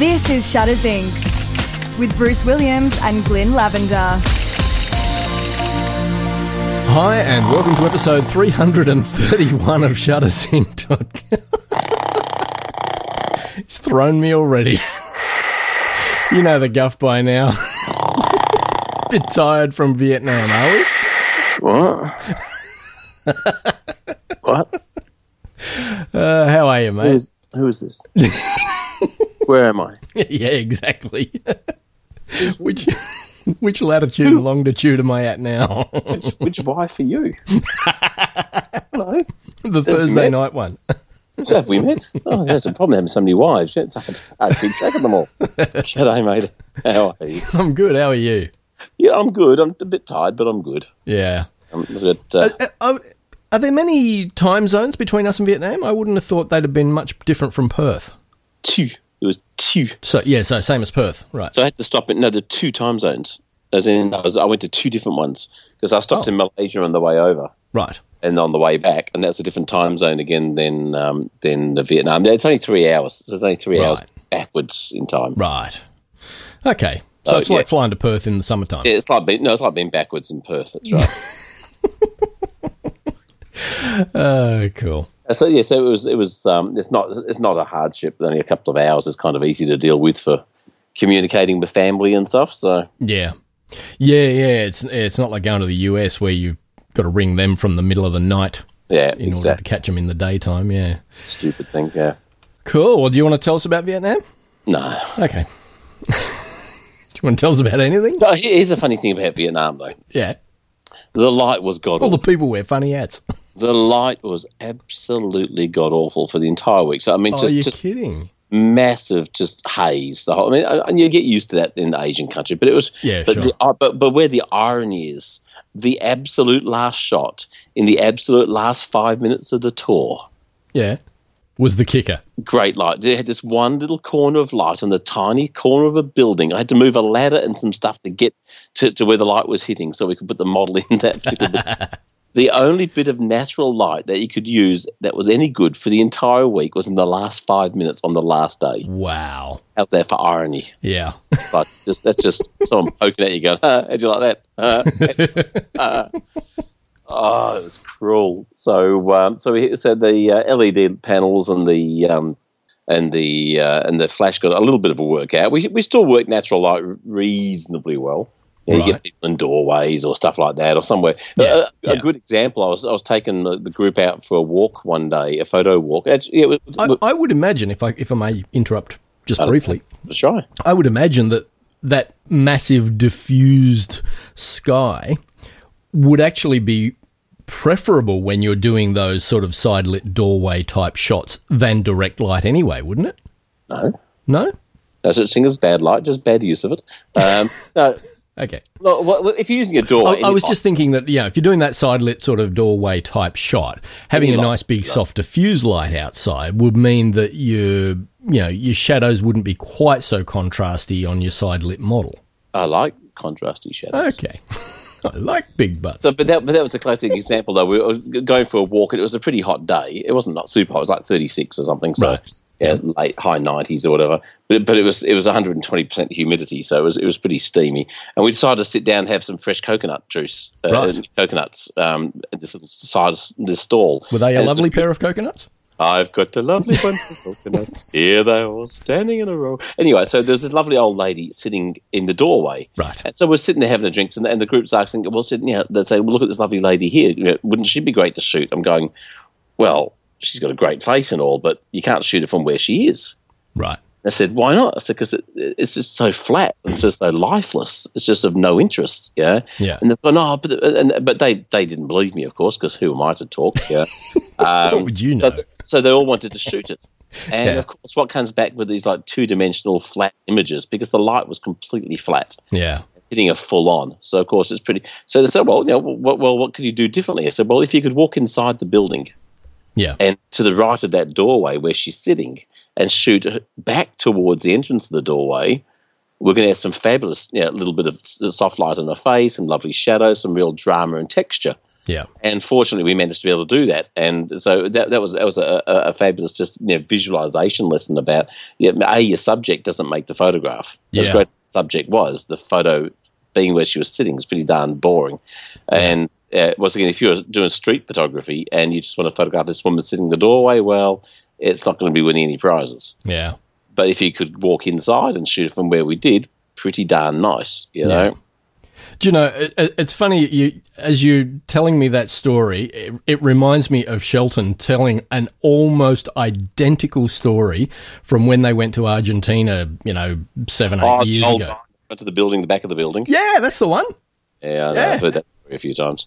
This is Shutters Inc. with Bruce Williams and Glyn Lavender. Hi, and welcome to episode 331 of Shutters Inc. He's thrown me already. You know the guff by now. Bit tired from Vietnam, are we? What? What? How are you, mate? Who is this? Where am I? Yeah, exactly. Which latitude and longitude am I at now? Which wife are you? Hello. The Thursday night one. So have we met? Oh, that's a problem having so many wives. It's hard to keep track of them all. G'day, mate. How are you? I'm good. How are you? Yeah, I'm good. I'm a bit tired, but I'm good. Yeah. I'm a bit, Are there many time zones between us and Vietnam? I wouldn't have thought they'd have been much different from Perth. two. It was two. So same as Perth, right? So I had to stop it. No, there are two time zones. As in, I went to two different ones because I stopped in Malaysia on the way over. Right. And on the way back, and that's a different time zone again than the Vietnam. It's only 3 hours. So it's only 3 hours backwards in time. Right. Okay. So it's like flying to Perth in the summertime. Yeah, it's like being backwards in Perth. That's right. Oh, cool. So it was. It's not a hardship. Only a couple of hours is kind of easy to deal with for communicating with family and stuff. So yeah. It's not like going to the US where you've got to ring them from the middle of the night. Yeah, in order to catch them in the daytime. Yeah. Stupid thing. Yeah. Cool. Well, do you want to tell us about Vietnam? No. Okay. Do you want to tell us about anything? No, here's a funny thing about Vietnam, though. Yeah. The light was god-awful. All the people wear funny hats. The light was absolutely god-awful for the entire week. So, I mean, you're just kidding. Massive, just haze. The whole. I mean, and you get used to that in the Asian country, but it was. Yeah, but sure. But where the irony is, the absolute last shot in the absolute last 5 minutes of the tour. Yeah. Was the kicker. Great light. They had this one little corner of light on the tiny corner of a building. I had to move a ladder and some stuff to get to where the light was hitting so we could put the model in that particular The only bit of natural light that you could use that was any good for the entire week was in the last 5 minutes on the last day. Wow. How's that for irony? Yeah. But that's just someone poking at you going, how'd you like that? Oh, it was cruel. So the LED panels and the flash got a little bit of a workout. We still work natural light reasonably well. You get people in doorways or stuff like that, or somewhere. Yeah, a good example. I was taking the group out for a walk one day, a photo walk. I would imagine, if I may interrupt just briefly, sure. I would imagine that massive diffused sky would actually be preferable when you're doing those sort of side lit doorway type shots than direct light anyway, wouldn't it? No. No such thing as bad light, just bad use of it. No. Okay. Well, if you're using a doorway... I was just thinking that, if you're doing that side-lit sort of doorway-type shot, having a nice big soft diffuse light outside would mean that your shadows wouldn't be quite so contrasty on your side-lit model. I like contrasty shadows. Okay. I like big butts. But that was a classic example, though. We were going for a walk, and it was a pretty hot day. It wasn't super hot. It was like 36 or something, so... Right. Yeah, late high 90s or whatever, but it was 120% humidity, so it was pretty steamy. And we decided to sit down and have some fresh coconut juice, coconuts, at this little side of this stall. Were they a lovely pair of coconuts? I've got a lovely bunch of coconuts. Here they are, standing in a row. Anyway, so there's this lovely old lady sitting in the doorway. Right. And so we're sitting there having a drink, and the group's asking, they say, well, look at this lovely lady here. Wouldn't she be great to shoot? I'm going, well, she's got a great face and all, but you can't shoot her from where she is. Right. I said, why not? I said, because it's just so flat. It's just so lifeless. It's just of no interest. Yeah. Yeah. And they've gone, but they didn't believe me, of course, because who am I to talk? Yeah. What would you know? So they all wanted to shoot it. And of course, what comes back with these like two-dimensional flat images, because the light was completely flat. Yeah. Hitting a full on. So of course it's pretty. So they said, well, what could you do differently? I said, well, if you could walk inside the building. Yeah. And to the right of that doorway where she's sitting and shoot back towards the entrance of the doorway, we're going to have some fabulous, little bit of soft light on her face, some lovely shadows, some real drama and texture. Yeah. And fortunately, we managed to be able to do that. And so that was a fabulous just visualization lesson about your subject doesn't make the photograph. As great as the subject was, the photo being where she was sitting is pretty darn boring. And once again, if you're doing street photography and you just want to photograph this woman sitting in the doorway, well, it's not going to be winning any prizes. Yeah. But if you could walk inside and shoot from where we did, pretty darn nice, you know. Do you know, it's funny, as you're telling me that story, it reminds me of Shelton telling an almost identical story from when they went to Argentina, 7-8 years ago. Went to the back of the building. Yeah, that's the one. Yeah, I've heard that story a few times.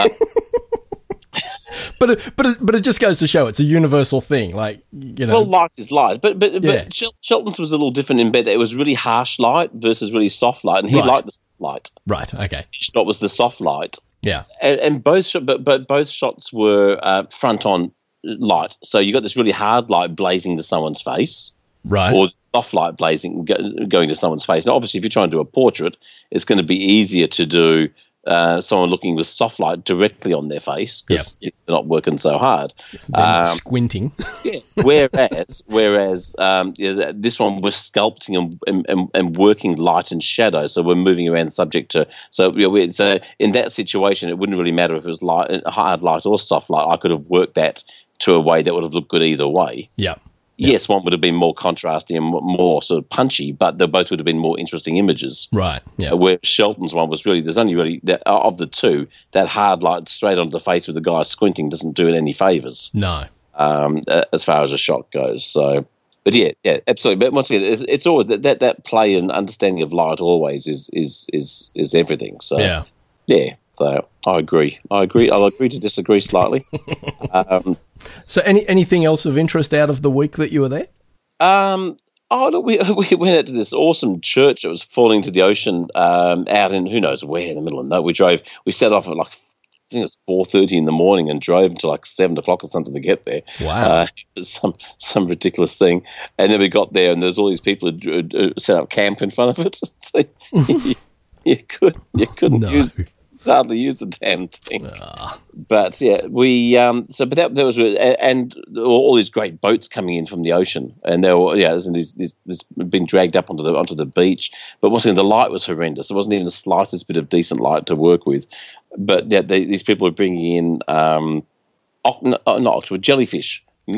But it just goes to show it's a universal thing, Well, light is light, but Shelton's was a little different in that it was really harsh light versus really soft light, and he liked the soft light. Right. Okay. His shot was the soft light. Yeah. And both shots were front on light, so you got this really hard light blazing to someone's face, right, or soft light blazing going to someone's face. Now, obviously, if you're trying to do a portrait, it's going to be easier to do someone looking with soft light directly on their face because they're not working so hard. Squinting. Yeah. Whereas this one was sculpting and working light and shadow, so we're moving around subject to. So in that situation, it wouldn't really matter if it was hard light or soft light. I could have worked that to a way that would have looked good either way. Yeah. Yes, one would have been more contrasty and more sort of punchy, but they both would have been more interesting images. Right, yeah. Where Shelton's one was there's only really, of the two, that hard light straight onto the face with the guy squinting doesn't do it any favours. No. As far as a shot goes. So, but yeah, absolutely. But once again, it's always that play and understanding of light always is everything. So, yeah. So I agree. I'll agree to disagree slightly. So anything else of interest out of the week that you were there? Look, we went out to this awesome church that was falling to the ocean out in who knows where in the middle of nowhere. We set off at I think it was 4:30 in the morning and drove until 7 o'clock or something to get there. Wow. It was some ridiculous thing. And then we got there and there's all these people who set up camp in front of it. So you couldn't hardly use the damn thing. But yeah, we but that was and all these great boats coming in from the ocean, and they were this been dragged up onto the beach. But once again, the light was horrendous. There wasn't even the slightest bit of decent light to work with. But these people were bringing in not octopus, jellyfish.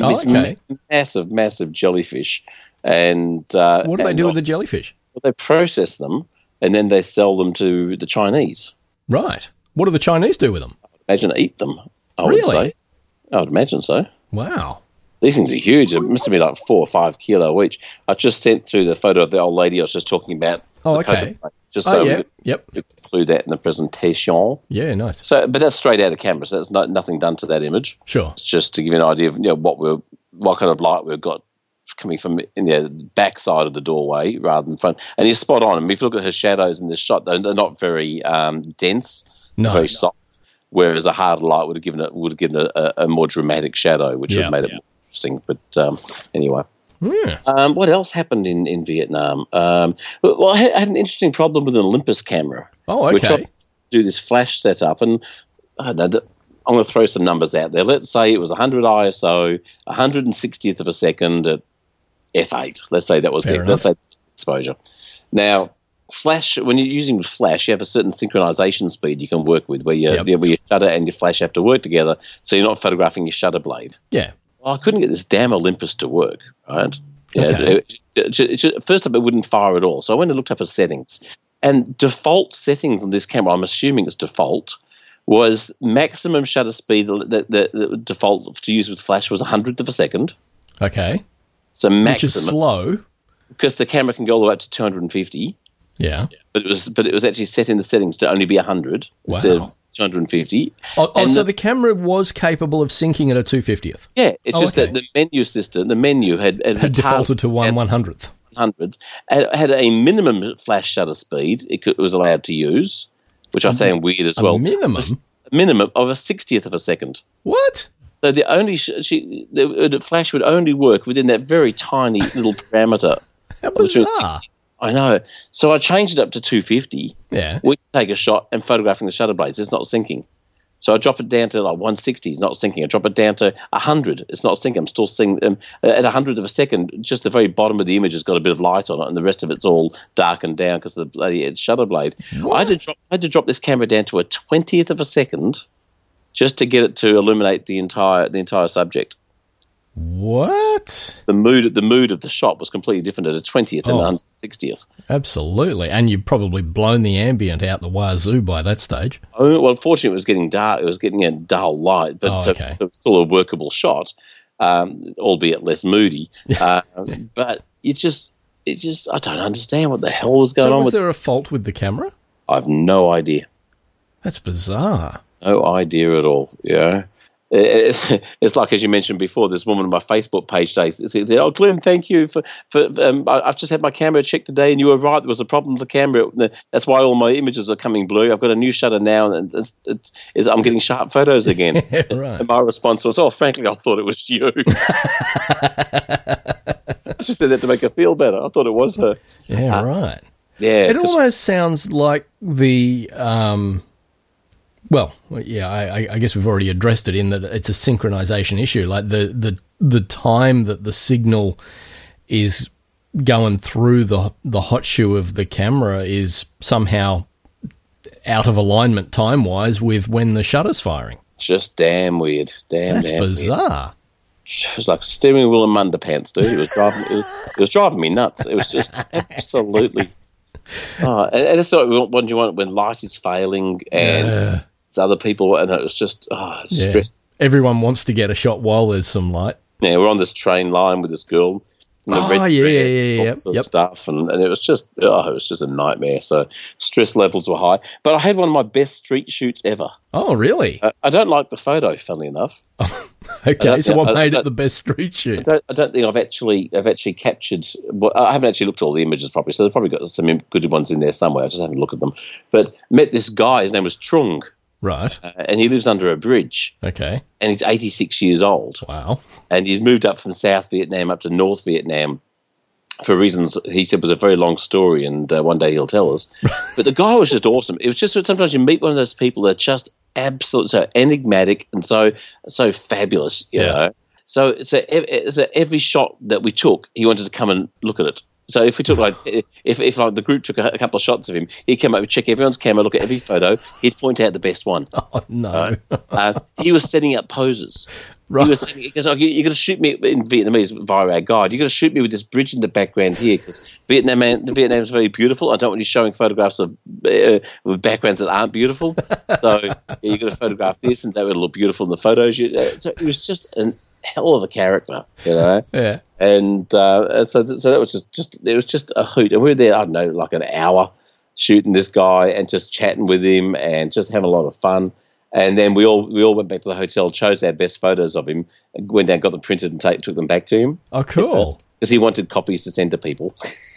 Massive jellyfish. And what do they do with the jellyfish? Well, they process them and then they sell them to the Chinese. Right. What do the Chinese do with them? I imagine eat them, I would say. I would imagine so. Wow. These things are huge. It must have been 4 or 5 kilo each. I just sent through the photo of the old lady I was just talking about. Oh, okay. Just so we could include that in the presentation. Yeah, nice. So, but that's straight out of camera, so there's nothing done to that image. Sure. It's just to give you an idea of what kind of light we've got coming from the back side of the doorway rather than front. And you're spot on. I mean, if you look at her shadows in this shot, they're not very dense, very soft. Whereas a harder light would have given it a more dramatic shadow, which would have made it more interesting. But anyway. Yeah. What else happened in Vietnam? Well, I had an interesting problem with an Olympus camera. Oh, okay. Which I do this flash setup, and I don't know. I'm going to throw some numbers out there. Let's say it was 100 ISO, 160th of a second at f8. Let's say that was the exposure. Now, flash, when you're using flash, you have a certain synchronization speed you can work with, where your shutter and your flash have to work together, so you're not photographing your shutter blade. Yeah. Well, I couldn't get this damn Olympus to work, right? Okay. First up, it wouldn't fire at all. So I went and looked up at settings. And default settings on this camera, I'm assuming it's default, was maximum shutter speed. The default to use with flash was 100th of a second. Okay. So maximum. Which is slow. Because the camera can go all the way up to 250. Yeah. But it was actually set in the settings to only be 100 instead of 250. So the camera was capable of syncing at a 250th? Yeah. It's just that the menu system, had defaulted to 1/100th. 100. Had a minimum flash shutter speed it was allowed to use, which I found weird as well. A minimum? A minimum of a 60th of a second. What? So the flash would only work within that very tiny little parameter. How bizarre. I know. So I changed it up to 250. Yeah. We could take a shot and photographing the shutter blades. It's not syncing. So I drop it down to like 160, it's not syncing. I drop it down to 100, it's not syncing. I'm still seeing at 100 of a second, just the very bottom of the image has got a bit of light on it, and the rest of it's all darkened down because of the bloody shutter blade. I had to drop this camera down to a 20th of a second just to get it to illuminate the entire subject. What? The mood of the shot was completely different at a 20th and 160th. Absolutely. And you'd probably blown the ambient out the wazoo by that stage. Oh, well, unfortunately, it was getting dark. It was getting a dull light, but it was still a workable shot, albeit less moody. But it just, I don't understand what the hell was going on. Was there a fault with the camera? I have no idea. That's bizarre. No idea at all, yeah. It's like, as you mentioned before, this woman on my Facebook page says, "Oh, Glenn, thank you for I've just had my camera checked today, and you were right. There was a problem with the camera. That's why all my images are coming blue. I've got a new shutter now, and I'm getting sharp photos again." Right. And my response was, "Oh, frankly, I thought it was you." I just said that to make her feel better. I thought it was her. Yeah, right. Yeah, it almost sounds like the. Well, yeah, I guess we've already addressed it in that it's a synchronization issue. Like the time that the signal is going through the hot shoe of the camera is somehow out of alignment time-wise with when the shutter's firing. Just damn weird. That's bizarre. Weird. It was like steering wheel and underpants, dude. It was driving me nuts. It was just absolutely. And it's like what you want when light is failing and it's other people, and it was just stress. Everyone wants to get a shot while there's some light. Yeah, we're on this train line with this girl. Stuff, and it was just a nightmare. So stress levels were high, but I had one of my best street shoots ever. Oh, really? I don't like the photo, funnily enough. Okay, so what made it the best street shoot? I don't think I've actually captured. Well, I haven't actually looked at all the images properly, so they've probably got some good ones in there somewhere. I just haven't looked at them. But met this guy. His name was Trung. Right. And he lives under a bridge. Okay. And he's 86 years old. Wow. And he's moved up from South Vietnam up to North Vietnam for reasons he said was a very long story, and one day he'll tell us. But the guy was just awesome. It was just sometimes you meet one of those people that are just absolutely so enigmatic and so fabulous, you know. So every shot that we took, he wanted to come and look at it. So if we took if the group took a couple of shots of him, he'd come over, check everyone's camera, look at every photo, he'd point out the best one. Oh no! He was setting up poses. Right. He was saying, he goes, "Oh, you're going to shoot me in Vietnamese via our guide. You're going to shoot me with this bridge in the background here because Vietnam is very beautiful. I don't want you showing photographs of with backgrounds that aren't beautiful. So you're going to photograph this, and that would look beautiful in the photos." So it was just an hell of a character, you know. Yeah. And so that was just a hoot. And we were there, I don't know, like an hour shooting this guy and just chatting with him and just having a lot of fun. And then we all went back to the hotel, chose our best photos of him, went down, got them printed, and took them back to him. Oh, cool! Because he wanted copies to send to people.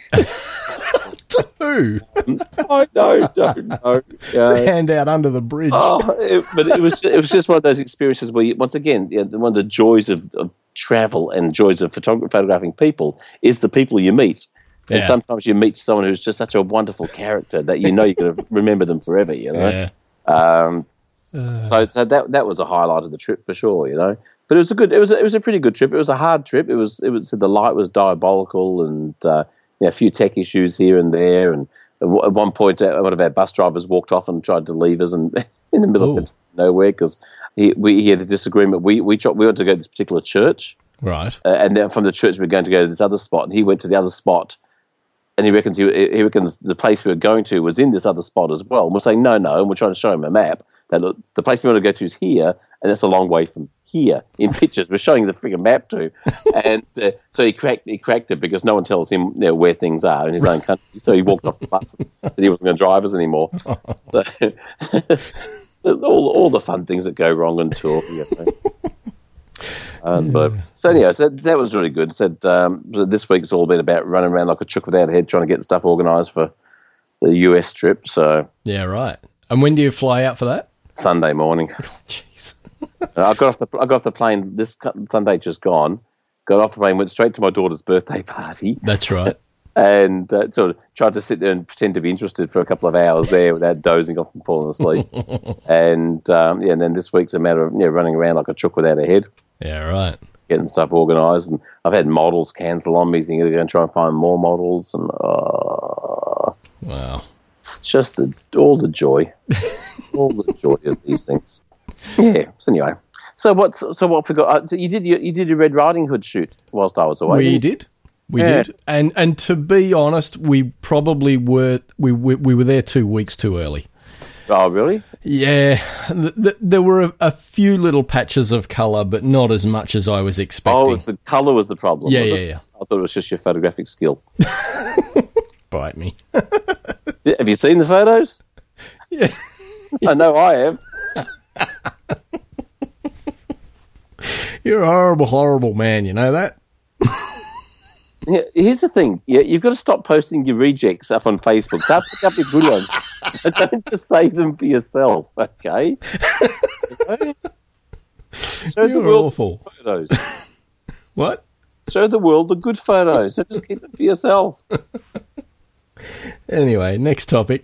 To who? I don't know. To hand out under the bridge. But it was just one of those experiences where, once again, one of the joys of travel and joys of photographing people is the people you meet. Yeah. And sometimes you meet someone who's just such a wonderful character that you're going to remember them forever, you know. Yeah. So that was a highlight of the trip for sure, you know. But it was a pretty good trip. It was a hard trip. It was the light was diabolical, and a few tech issues here and there. And at one point, one of our bus drivers walked off and tried to leave us, and in the middle of nowhere because he had a disagreement. We wanted to go to this particular church, right? And then from the church we were going to go to this other spot, and he went to the other spot. And he reckons the place we were going to was in this other spot as well. And we're saying no, and we're trying to show him a map that look, the place we want to go to is here, and that's a long way from here in pictures. We're showing the freaking map to, and so he cracked it because no one tells him where things are in his own country. So he walked off the bus and said he wasn't going to drive us anymore. So all the fun things that go wrong on tour. You know. But so anyway, so that was really good. Said this week's all been about running around like a chook without a head, trying to get stuff organised for the US trip. So yeah, right. And when do you fly out for that? Sunday morning. Jeez. I got off the plane this Sunday just gone. Got off the plane, went straight to my daughter's birthday party. That's right. and sort of tried to sit there and pretend to be interested for a couple of hours there without dozing off and falling asleep. And and then this week's a matter of running around like a chook without a head. Yeah, right. Getting stuff organised, and I've had models cancel on me, thinking they're going to try and find more models, and Wow. it's just all the joy of these things. Yeah. So anyway, so what forgot? You did your Red Riding Hood shoot whilst I was away. We did, and to be honest, we probably were we were there 2 weeks too early. Oh, really? Yeah, there were a few little patches of colour, but not as much as I was expecting. Oh, the colour was the problem. Yeah. I thought it was just your photographic skill. Bite me. Have you seen the photos? Yeah. I know I have. You're a horrible, horrible man, you know that? Yeah, here's the thing. Yeah, you've got to stop posting your rejects up on Facebook. Start picking up your good ones. Don't just save them for yourself, okay? Show You're the world awful. the photos. What? Show the world the good photos. So just keep them for yourself. Anyway, next topic.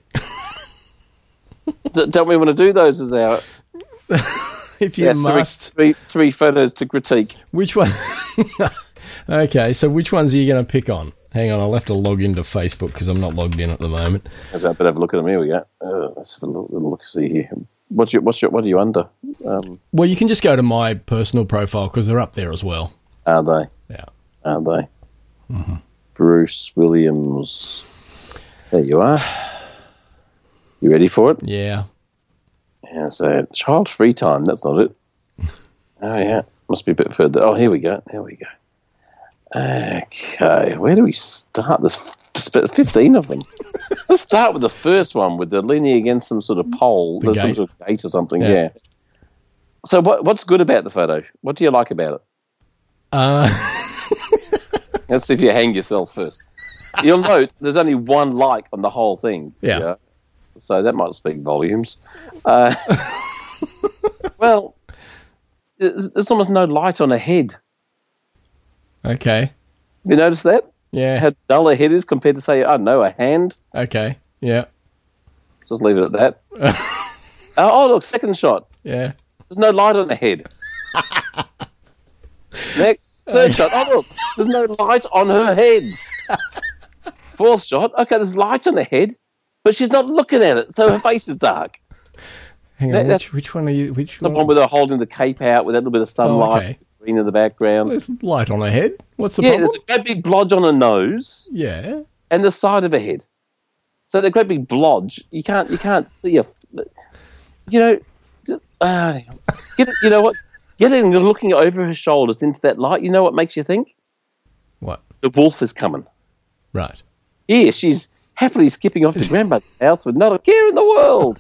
Don't we want to do those as our If you must. three photos to critique? Which one? Okay, so which ones are you going to pick on? Hang on, I'll have to log into Facebook because I'm not logged in at the moment. I better have a look at them. Here we go. Let's have a little look. See here. What are you under? Well, you can just go to my personal profile because they're up there as well. Are they? Yeah. Are they? Mm-hmm. Bruce Williams. There you are. You ready for it? Yeah. Yeah, so child free time, that's not it. Oh, yeah. Must be a bit further. Oh, here we go. Okay, where do we start? There's 15 of them. Let's start with the first one, with the leaning against some sort of pole. The There's some gate. sort of gate or something, yeah. So what's good about the photo? What do you like about it? Let's see if you hang yourself first. You'll note there's only one like on the whole thing. Yeah. So that might speak volumes. Well, there's almost no light on her head. Okay. You notice that? Yeah. How dull her head is compared to, say, I don't know, a hand? Okay. Yeah. Just leave it at that. Oh, look, second shot. Yeah. There's no light on her head. Next, third shot. Oh, look, there's no light on her head. Fourth shot. Okay, there's light on her head, but she's not looking at it, so her face is dark. Hang on, which one are you? Which The one? one with her holding the cape out with that little bit of sunlight, Oh, okay. green in the background. There's light on her head. What's the Yeah, problem? there's a great big blodge on her nose Yeah. and the side of her head. So the great big blodge, you can't see her. You know, just, get it. You know what? Get it and you're looking over her shoulders into that light. You know what makes you think? What? The wolf is coming. Right. Yeah, she's happily skipping off to grandmother's house with not a care in the world.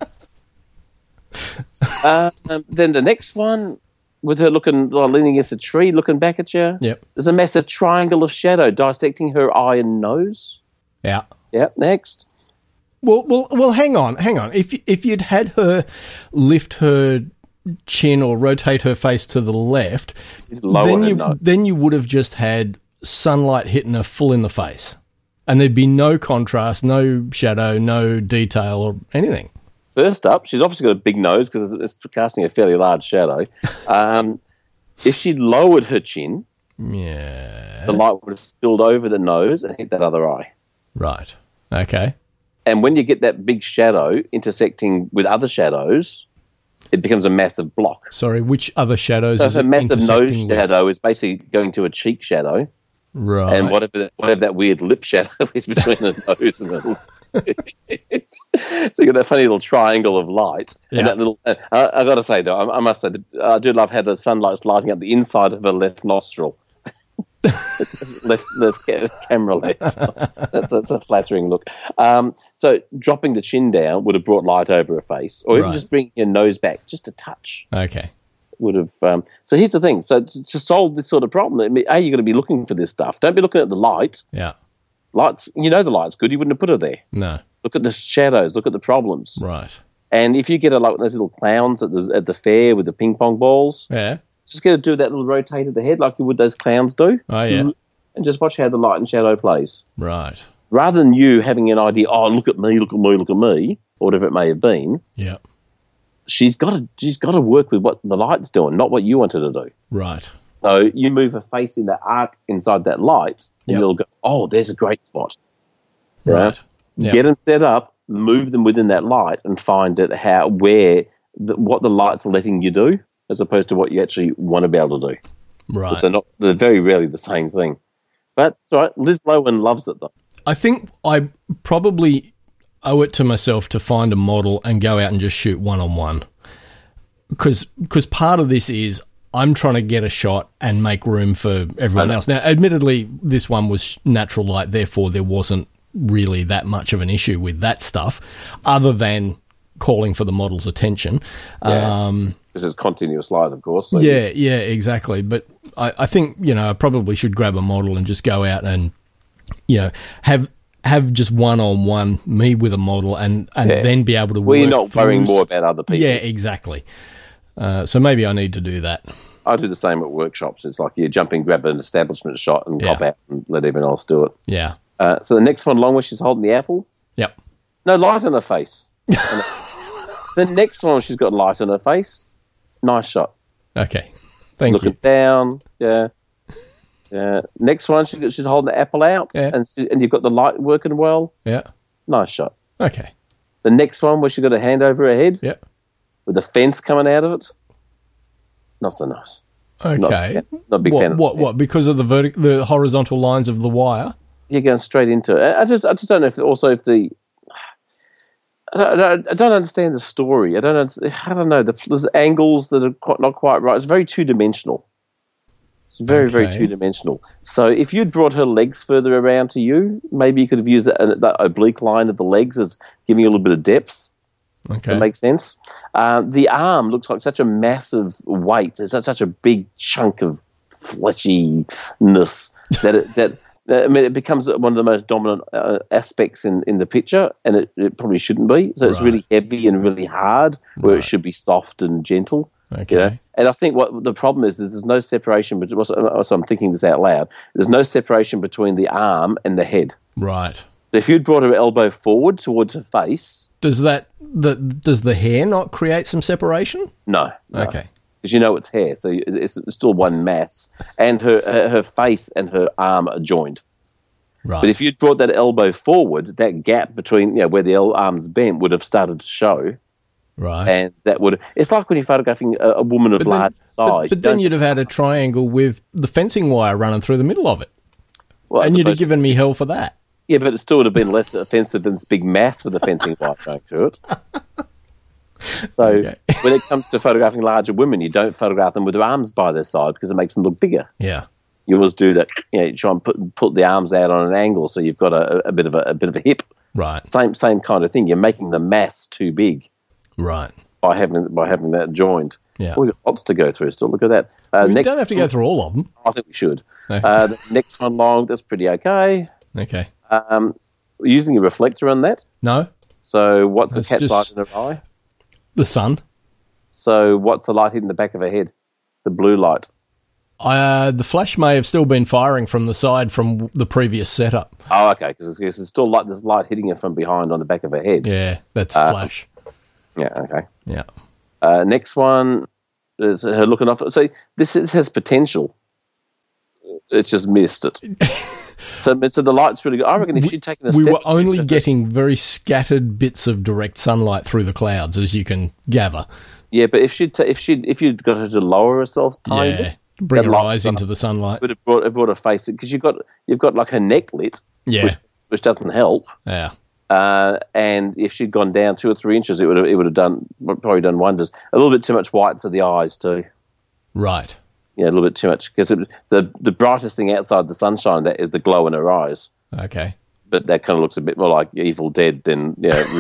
Then the next one, with her leaning against a tree, looking back at you. Yep. There's a massive triangle of shadow dissecting her eye and nose. Yeah. Yep, next. Well. Hang on. If you'd had her lift her chin or rotate her face to the left, then you would have just had sunlight hitting her full in the face, and there'd be no contrast, no shadow, no detail or anything. First up, she's obviously got a big nose because it's casting a fairly large shadow. If she lowered her chin, the light would have spilled over the nose and hit that other eye. Right. Okay. And when you get that big shadow intersecting with other shadows, it becomes a massive block. Sorry, which other shadows So is if a it massive nose intersecting with? shadow is basically going to a cheek shadow, Right. and whatever that weird lip shadow is between the nose and the so you got that funny little triangle of light, Yeah. and that little. I got to say though, I must say, I do love how the sunlight's lighting up the inside of her left nostril, left camera left. That's a flattering look. So dropping the chin down would have brought light over her face, or even Right. just bringing your nose back just a touch Okay. would have. So here's the thing. So to solve this sort of problem, you've got to be looking for this stuff. Don't be looking at the light. Yeah. Lights, the light's good. You wouldn't have put her there. No. Look at the shadows. Look at the problems. Right. And if you get her like those little clowns at the fair with the ping pong balls, Yeah. just get her to do that little rotate of the head like you would those clowns do. Oh yeah. and just watch how the light and shadow plays. Right. Rather than you having an idea, oh, look at me, look at me, look at me, or whatever it may have been. Yeah. She's got to work with what the light's doing, not what you want her to do. Right. So you move her face in that arc inside that light, and Yep. you'll go, oh, there's a great spot. Right. Yep. Get them set up, move them within that light, and find out what the light's letting you do, as opposed to what you actually want to be able to do. Right. They're very rarely the same thing. But it's all right, Liz Lohan loves it though. I think I probably owe it to myself to find a model and go out and just shoot one-on-one. Because part of this is I'm trying to get a shot and make room for everyone else. Now, admittedly, this one was natural light, therefore there wasn't really that much of an issue with that stuff, other than calling for the model's attention. Because it's continuous light, of course. So Yeah, exactly. But I think, I probably should grab a model and just go out and, have just one-on-one, me with a model, and then be able to work you're not worrying more about other people. Yeah, exactly. So maybe I need to do that. I do the same at workshops. It's like you jump in, grab an establishment shot and hop out and let everyone else do it. Yeah. So the next one, long, where she's holding the apple. Yep. No light on her face. The next one, she's got light on her face. Nice shot. Okay. Thank Looking you. down. Yeah. Next one, she's holding the apple out, and you've got the light working well. Yeah. Nice shot. Okay. The next one, where she's got a hand over her head, Yep. with the fence coming out of it. Not so nice. Okay. Not a big fan of that. What? Because of the horizontal lines of the wire? You're going straight into it. I just don't know if I don't understand the story. I don't know. There's angles that are not quite right. It's very two-dimensional. It's very, very two-dimensional. So if you'd brought her legs further around to you, maybe you could have used that oblique line of the legs as giving you a little bit of depth. Okay. That makes sense. The arm looks like such a massive weight. It's such a big chunk of fleshiness that it becomes one of the most dominant aspects in the picture, and it probably shouldn't be. So it's really heavy and really hard, where it should be soft and gentle. Okay. And I think what the problem is there's no separation. So I'm thinking this out loud. There's no separation between the arm and the head. Right. So if you'd brought her elbow forward towards her face, does the hair not create some separation? No. Okay. Because it's hair, so it's still one mass, and her face and her arm are joined. Right. But if you'd brought that elbow forward, that gap between where the arm's bent would have started to show. Right. And that would. It's like when you're photographing a woman of large size. But then you'd have had a triangle with the fencing wire running through the middle of it. Well, and you'd have given me hell for that. Yeah, but it still would have been less offensive than this big mass with the fencing wire going through it. So when it comes to photographing larger women, you don't photograph them with their arms by their side because it makes them look bigger. Yeah. You always do that. You try and put the arms out on an angle so you've got a bit of a hip. Right. Same kind of thing. You're making the mass too big. Right. By having that joined. Yeah. We've got lots to go through still. Look at that. We don't have to go through all of them. I think we should. Okay. The next one long, that's pretty okay. Okay. Using a reflector on that. No. So what's That's the cat's light just in her eye? the sun. So what's the light hitting the back of her head? The blue light. The flash may have still been firing from the side from the previous setup. Oh, okay, because it's still there's light hitting her from behind on the back of her head. Yeah, that's flash. Yeah, okay. Yeah. Next one is her looking off. So this has potential. It's just missed it. So the light's really good. I reckon if she'd taken a step... We were only getting very scattered bits of direct sunlight through the clouds, as you can gather. Yeah, but if you'd got her to lower herself tiny bit, bring her eyes into the sunlight. Would have brought her face, because you've got like her neck lit, which doesn't help. Yeah. And if she'd gone down 2 or 3 inches, it would have probably done wonders. A little bit too much whites of the eyes too. Right. Yeah, a little bit too much, because the brightest thing outside the sunshine that is the glow in her eyes. Okay. But that kind of looks a bit more like Evil Dead than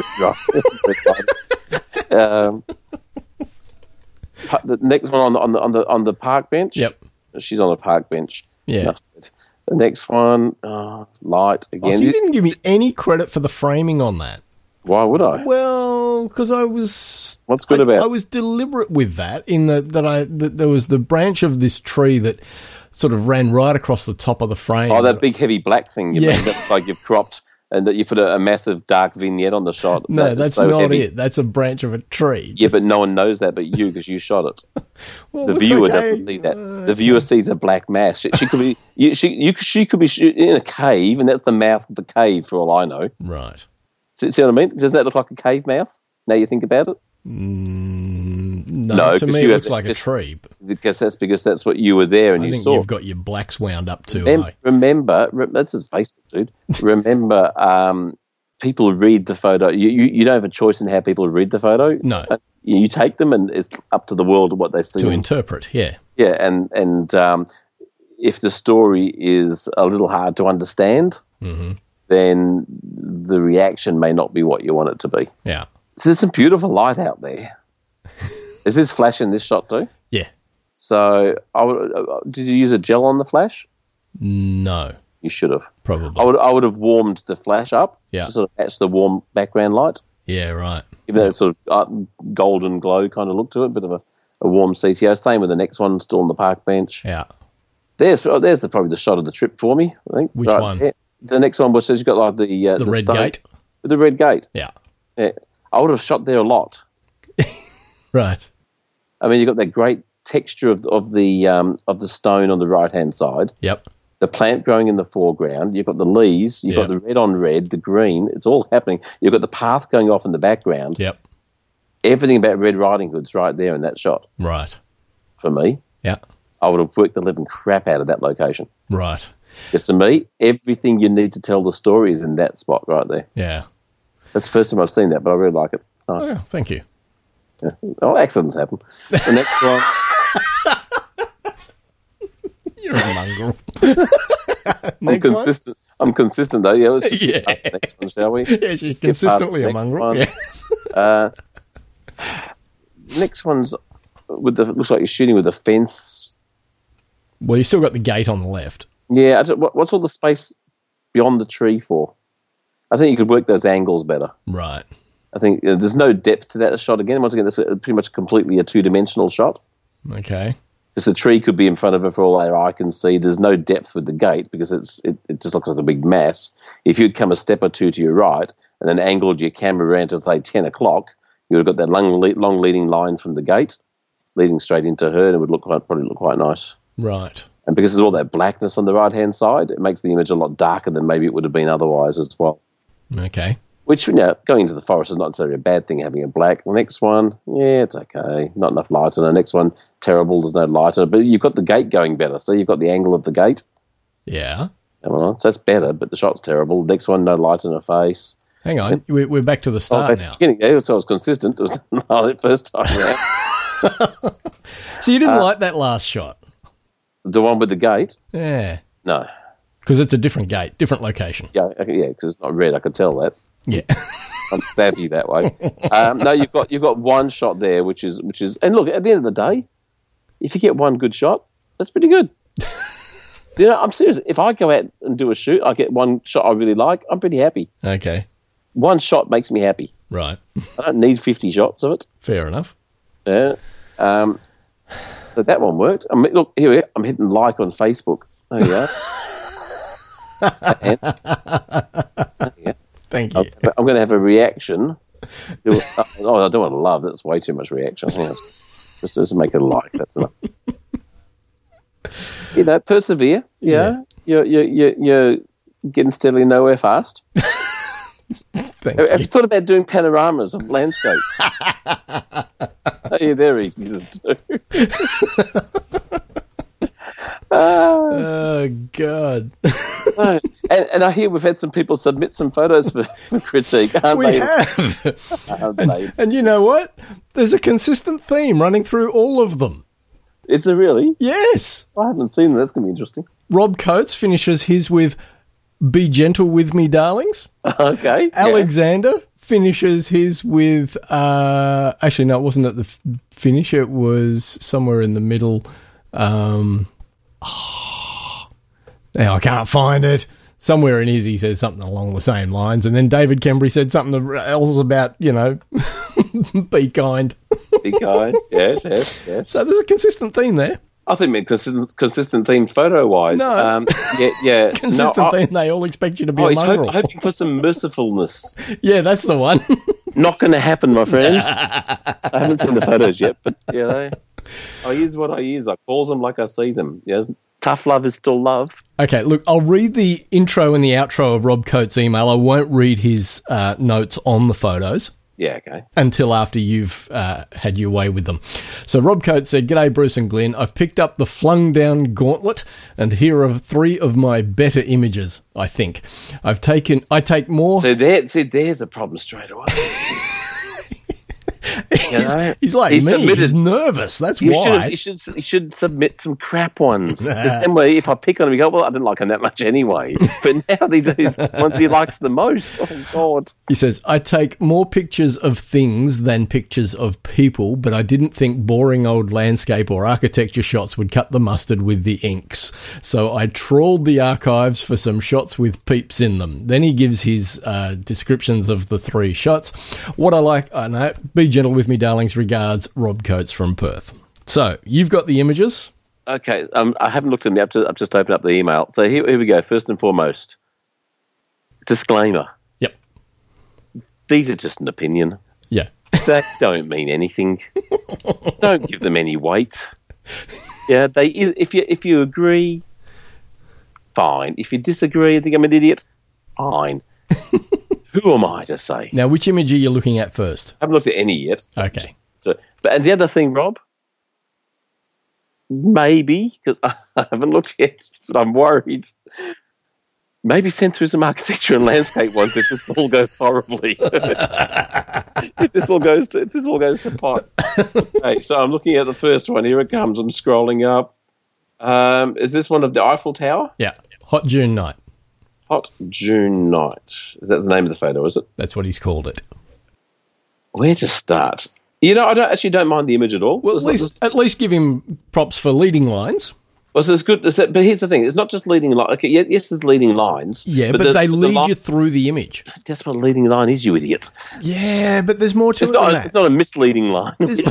the next one on the park bench. Yep. She's on the park bench. Yeah. The next one, light again. So you didn't give me any credit for the framing on that. Why would I? Well, because I was... What's good about it? I was deliberate with that, in that there was the branch of this tree that sort of ran right across the top of the frame. Oh, that big heavy black thing. You mean, that's like you've cropped and that you put a massive dark vignette on the shot. No, that's so not heavy. It. That's a branch of a tree. Yeah, but no one knows that but you because you shot it. Well, the viewer doesn't see that. The viewer sees a black mass. She could be she could be in a cave, and that's the mouth of the cave for all I know. Right. See what I mean? Does that look like a cave mouth? Now you think about it. No, to me it looks like a tree. Because that's what you were there and I you think saw. You've got your blacks wound up too high. Remember, that's his Facebook, dude. Remember, people read the photo. You don't have a choice in how people read the photo. No. You take them and it's up to the world what they see. To interpret, yeah. Yeah, and if the story is a little hard to understand, then the reaction may not be what you want it to be. Yeah. So there's some beautiful light out there. Is this flash in this shot too? Yeah. So, did you use a gel on the flash? No. You should have. Probably. I would have warmed the flash up to sort of match the warm background light. Yeah, right. Give that sort of golden glow kind of look to it, bit of a warm CTO. Same with the next one, still on the park bench. Yeah. There's probably the shot of the trip for me, I think. Which one? There. The next one was, you've got like the red stone, gate? The red gate. Yeah. Yeah. I would have shot there a lot. Right. I mean, you've got that great texture of the stone on the right-hand side. Yep. The plant growing in the foreground. You've got the leaves. You've got the red on red, the green. It's all happening. You've got the path going off in the background. Yep. Everything about Red Riding Hood's right there in that shot. Right. For me. Yeah. I would have worked the living crap out of that location. Right. Because to me, everything you need to tell the story is in that spot right there. Yeah. That's the first time I've seen that, but I really like it. Nice. Oh, yeah, thank you. Yeah. Oh, accidents happen. The next one. You're a mongrel. I'm consistent though. Yeah, let's just yeah. the next one, shall we? Yeah, she's consistently a mongrel. Yes. Next one's looks like you're shooting with a fence. Well, you still got the gate on the left. Yeah. What's all the space beyond the tree for? I think you could work those angles better. Right. I think there's no depth to that shot again. Once again, it's pretty much completely a two-dimensional shot. Okay. Because the tree could be in front of it for all our eye can see. There's no depth with the gate because it just looks like a big mass. If you'd come a step or two to your right and then angled your camera around to, say, 10 o'clock, you would have got that long leading line from the gate leading straight into her, and it would probably look quite nice. Right. And because there's all that blackness on the right-hand side, it makes the image a lot darker than maybe it would have been otherwise as well. Okay. Which, going into the forest is not necessarily a bad thing, having a black. The next one, yeah, it's okay. Not enough light on it. The next one, terrible, there's no light on it. But you've got the gate going better. So you've got the angle of the gate. Yeah. So that's better, but the shot's terrible. The next one, no light on her face. Hang on. We're back to the start now. Yeah, so it was consistent. It was the first time around. So you didn't like that last shot? The one with the gate? Yeah. No. Because it's a different gate, different location. Yeah, because it's not red. I could tell that. Yeah. I'm savvy that way. No, you've got one shot there, which is, and look, at the end of the day, if you get one good shot, that's pretty good. I'm serious. If I go out and do a shoot, I get one shot I really like, I'm pretty happy. Okay. One shot makes me happy. Right. I don't need 50 shots of it. Fair enough. Yeah. So that one worked. I mean, look, here I'm hitting like on Facebook. There you go. Yeah. Thank you. I'm going to have a reaction. I don't want to love. That's way too much reaction. Just make it a like. That's enough. Persevere. Yeah. You're getting steadily nowhere fast. Have you thought about doing panoramas of landscape? They're easy to do. Oh, God. And I hear we've had some people submit some photos for critique. We have. And you know what? There's a consistent theme running through all of them. Is there really? Yes. I haven't seen that. That's going to be interesting. Rob Coates finishes his with "Be Gentle With Me, Darlings." Okay. Alexander finishes his with... actually, no, it wasn't at the finish. It was somewhere in the middle. Now I can't find it. Somewhere in his, he says something along the same lines. And then David Kembry said something else about, be kind. Be kind. Yes. So there's a consistent theme there. I think meant consistent theme photo-wise. No. Yeah. Consistent theme, they all expect you to be a he's mongrel. hoping for some mercifulness. Yeah, that's the one. Not going to happen, my friend. I haven't seen the photos yet, but I use what I use. I calls them like I see them. Tough love is still love. Okay, look, I'll read the intro and the outro of Rob Coates' email. I won't read his notes on the photos. Yeah, okay. Until after you've had your way with them. So Rob Coates said, "G'day, Bruce and Glenn. I've picked up the flung down gauntlet, and here are 3 of my better images, I think. I take more..." So there's a problem straight away. He's like me. He's nervous. That's why. He should submit some crap ones. Then if I pick on him, you go, well, I didn't like him that much anyway. But now these are the ones he likes the most. Oh, God. He says, "I take more pictures of things than pictures of people, but I didn't think boring old landscape or architecture shots would cut the mustard with the inks. So I trawled the archives for some shots with peeps in them." Then he gives his descriptions of the 3 shots. What I like, I know, be gentle with me, darlings. Regards, Rob Coates from Perth. So you've got the images. Okay, I haven't looked at them yet. I've just opened up the email. So here we go. First and foremost, disclaimer. Yep. These are just an opinion. Yeah. They don't mean anything. Don't give them any weight. Yeah, if you agree, fine. If you disagree and think I'm an idiot, fine. Who am I to say? Now, which image are you looking at first? I haven't looked at any yet. Okay. And the other thing, Rob, maybe, because I haven't looked yet, but I'm worried, maybe send through some architecture and landscape ones if this all goes horribly. if this all goes to pot. Okay, so I'm looking at the first one. Here it comes. I'm scrolling up. Is this one of the Eiffel Tower? Yeah. Hot June night. Hot June night. Is that the name of the photo, is it? That's what he's called it. Where to start? I don't mind the image at all. Well, at least give him props for leading lines. Well, so it's good. But here's the thing. It's not just leading lines. Okay, yes, there's leading lines. Yeah, but they lead you through the image. That's what a leading line is, you idiot. Yeah, but there's more to it than that. It's not a misleading line.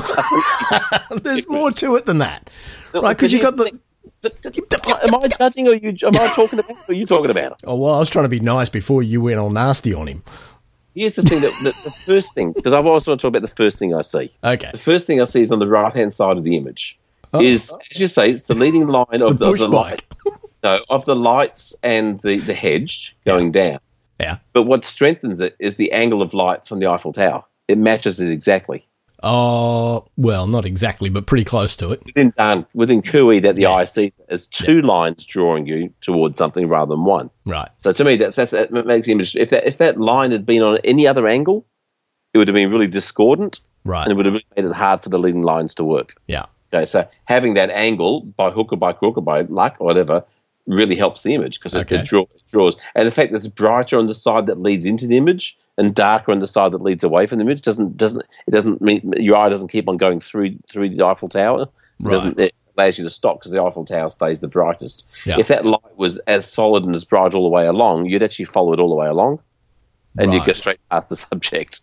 There's more to it than that. Right, because you've got the... Am I judging or am I talking about it or are you talking about it? Oh, well, I was trying to be nice before you went all nasty on him. Here's the thing, the first thing, because I've always want to talk about the first thing I see. Okay. The first thing I see is on the right-hand side of the image. Is, as you say, it's the leading line of the light. No, of the lights and the hedge going down. Yeah. But what strengthens it is the angle of light from the Eiffel Tower. It matches it exactly. Oh, well, not exactly, but pretty close to it. Within Kui, that the eye sees as 2 lines drawing you towards something rather than 1. Right. So to me, that makes the image. If that line had been on any other angle, it would have been really discordant. Right. And it would have made it hard for the leading lines to work. Yeah. Okay, so having that angle by hook or by crook or by luck or whatever really helps the image because it draws. And the fact that it's brighter on the side that leads into the image and darker on the side that leads away from the image doesn't mean your eye doesn't keep on going through the Eiffel Tower. Right. It allows you to stop because the Eiffel Tower stays the brightest. Yeah. If that light was as solid and as bright all the way along, you'd actually follow it all the way along, and you'd go straight past the subject.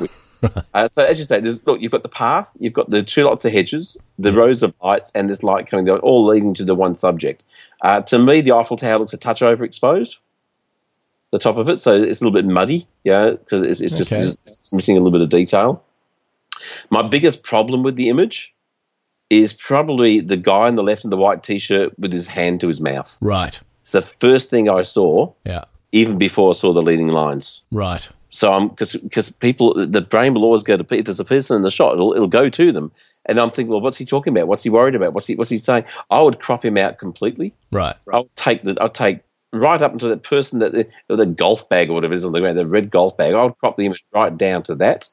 So as you say, you've got the path, you've got the 2 lots of hedges, the rows of lights, and this light coming down, all leading to the one subject. To me, the Eiffel Tower looks a touch overexposed, the top of it, so it's a little bit muddy, because it's just it's missing a little bit of detail. My biggest problem with the image is probably the guy on the left in the white T-shirt with his hand to his mouth. Right. It's the first thing I saw, even before I saw the leading lines. Right. So because people, the brain will always go to, if there's a person in the shot, it'll go to them. And I'm thinking, well, what's he talking about? What's he worried about? What's he saying? I would crop him out completely. Right. I'll take right up into that person the golf bag or whatever it is on the ground, the red golf bag. I would crop the image right down to that.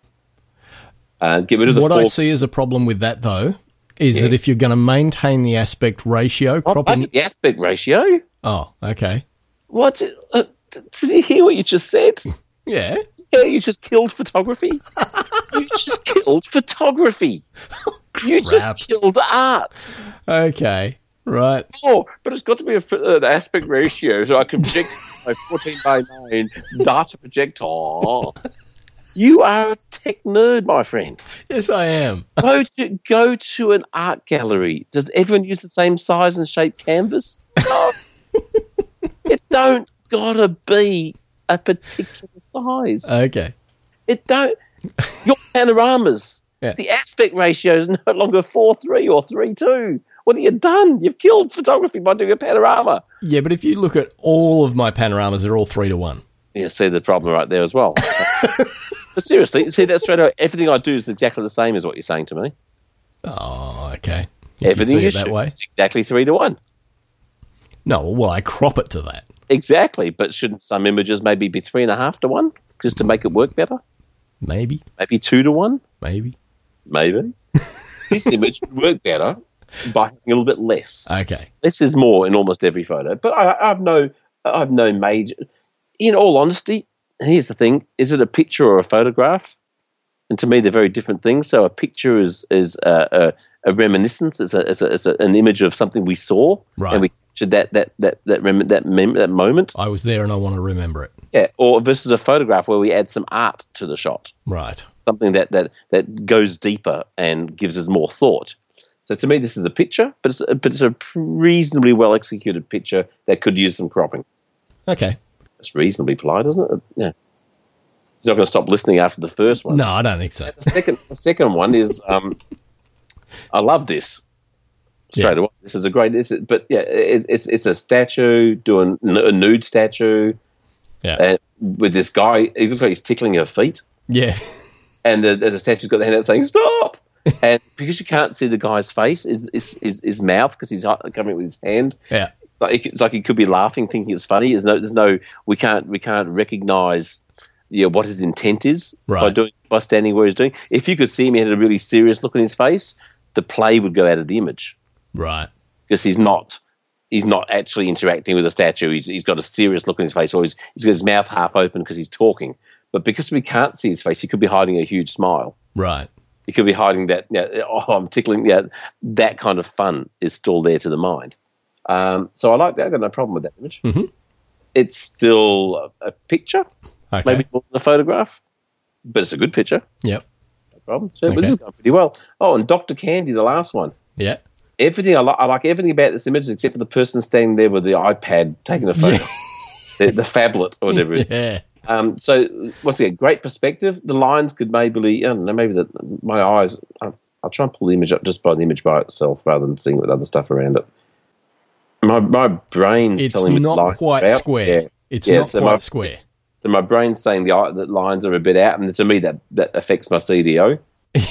Get rid of the What I see as a problem with that, though, is that if you're going to maintain the aspect ratio, cropping the aspect ratio. Oh, okay. What? Did you hear what you just said? Yeah. Yeah, you just killed photography. You just killed photography. You just killed art. Okay, right. Oh, but it's got to be an aspect ratio so I can project my 14:9 data projector. You are a tech nerd, my friend. Yes, I am. Go to an art gallery. Does everyone use the same size and shape canvas? No. It don't gotta be a particular size. Okay. It don't. Your panoramas. Yeah. The aspect ratio is no longer 4:3 or 3:2. What have you done? You've killed photography by doing a panorama. Yeah, but if you look at all of my panoramas, they're all 3-1. Yeah, see the problem right there as well. But seriously, see that straight away. Everything I do is exactly the same as what you're saying to me. Oh, okay. If Everything you see you it that shoot, way. it's exactly 3:1. No, well, I crop it to that. Exactly, but shouldn't some images maybe be 3.5:1 just to make it work better? Maybe. Maybe 2:1? Maybe. Maybe. This image would work better by having a little bit less. Okay. Less is more in almost every photo, but I've no major. In all honesty, and here's the thing: is it a picture or a photograph? And to me, they're very different things. So a picture is a reminiscence. It's an image of something we saw, Right. and we captured that moment. I was there and I want to remember it. Yeah. Or versus a photograph where we add some art to the shot, Right. something that goes deeper and gives us more thought. So to me, this is a picture, but it's a reasonably well executed picture that could use some cropping. Okay. It's reasonably polite, isn't it? Yeah. He's not going to stop listening after the first one. No, I don't think so. The second one is, I love this straight away. This is a great. It's a statue doing a nude statue. Yeah. With this guy, he looks like he's tickling her feet, Yeah. and the statue's got the hand out saying "stop." And because you can't see the guy's face, his mouth, because he's covering it with his hand. Yeah. It's like he could be laughing, thinking it's funny. We can't recognize, what his intent is by standing where he's doing. If you could see him, he had a really serious look on his face, the play would go out of the image Right. because he's not actually interacting with the statue. He's got a serious look on his face, or he's got his mouth half open because he's talking. But because we can't see his face, he could be hiding a huge smile. Right. He could be hiding that. I'm tickling. Yeah, that kind of fun is still there to the mind. So I like that. I've got no problem with that image. Mm-hmm. It's still a picture, Okay. maybe more than a photograph, but it's a good picture. Yep. No problem. So Okay. this is going pretty well. Oh, and Dr. Candy, the last one. Yeah. Everything I like everything about this image except for the person standing there with the iPad taking a photo, the phablet or whatever. It is. Yeah. So once again, great perspective. The lines could maybe, I don't know, maybe my eyes. I'll try and pull the image up just by the image by itself rather than seeing with other stuff around it. My brain's It's telling me not lines quite are out. square. Yeah. It's Yeah, not so quite square. So my brain's saying the lines are a bit out, and to me that affects my CDO.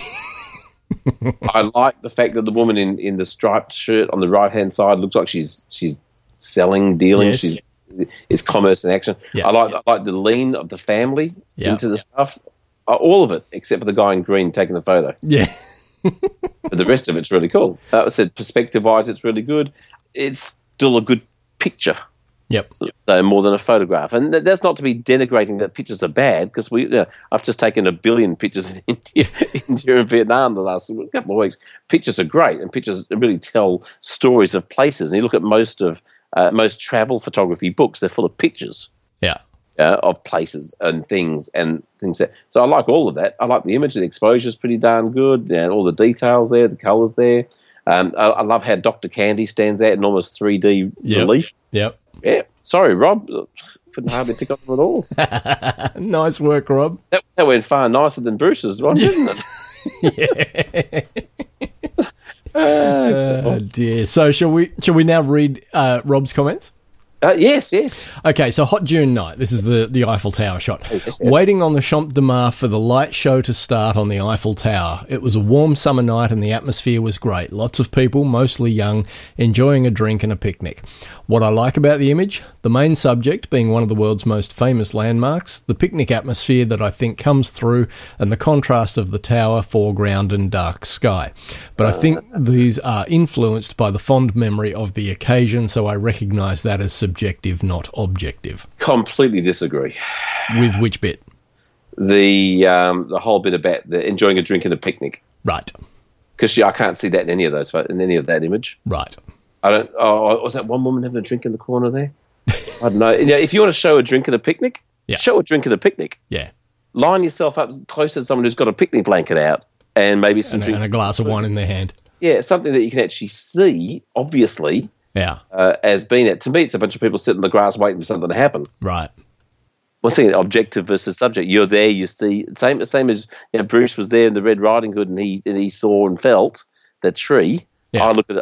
I like the fact that the woman in the striped shirt on the right hand side looks like she's selling, dealing. Yes. It's commerce in action. Yeah. I like the lean of the family Yeah. into the stuff. All of it except for the guy in green taking the photo. Yeah. But the rest of it's really cool. I said perspective-wise, it's really good. It's still a good picture. Yep. So more than a photograph, and that's not to be denigrating that pictures are bad, because I've just taken 1 billion pictures in India and Vietnam the last couple of weeks. Pictures are great, and pictures really tell stories of places. And you look at most travel photography books; they're full of pictures Yeah. of places and things that. So I like all of that. I like the image; the exposure is pretty darn good, and all the details there, the colours there. I love how Dr. Candy stands out in almost 3D relief. Yep. Yeah, sorry, Rob. Couldn't hardly pick up them at all. Nice work, Rob. That went far nicer than Bruce's one, didn't it? Oh dear. So shall we now read Rob's comments? Yes. Okay, so hot June night. This is the Eiffel Tower shot. Yes. Waiting on the Champ de Mars for the light show to start on the Eiffel Tower. It was a warm summer night and the atmosphere was great. Lots of people, mostly young, enjoying a drink and a picnic. What I like about the image, the main subject being one of the world's most famous landmarks, the picnic atmosphere that I think comes through, and the contrast of the tower, foreground and dark sky. But I think these are influenced by the fond memory of the occasion, so I recognise that as subjective, not objective. Completely disagree. With which bit? The whole bit about enjoying a drink and a picnic, Right. because I can't see that in any of that image. Right. I don't. Oh, was that one woman having a drink in the corner there? I don't know. If you want to show a drink and a picnic, Yeah. show a drink and a picnic. Yeah. line yourself up close to someone who's got a picnic blanket out and maybe some and a glass of wine in their hand. Yeah, something that you can actually see, obviously, as being it. To me, it's a bunch of people sitting in the grass waiting for something to happen. Right. Well, seeing objective versus subject. You're there, you see. Same as Bruce was there in the Red Riding Hood and he saw and felt the tree. Yeah. I look at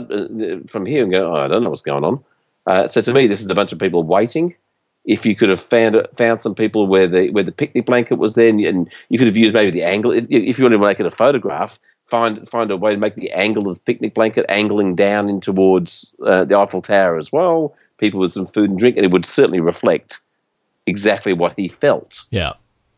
it from here and go, I don't know what's going on. So to me, this is a bunch of people waiting. If you could have found some people where the picnic blanket was there, and you could have used maybe the angle. If you wanted to make it a photograph, find a way to make the angle of the picnic blanket angling down in towards the Eiffel Tower as well. People with some food and drink, and it would certainly reflect exactly what he felt. Yeah.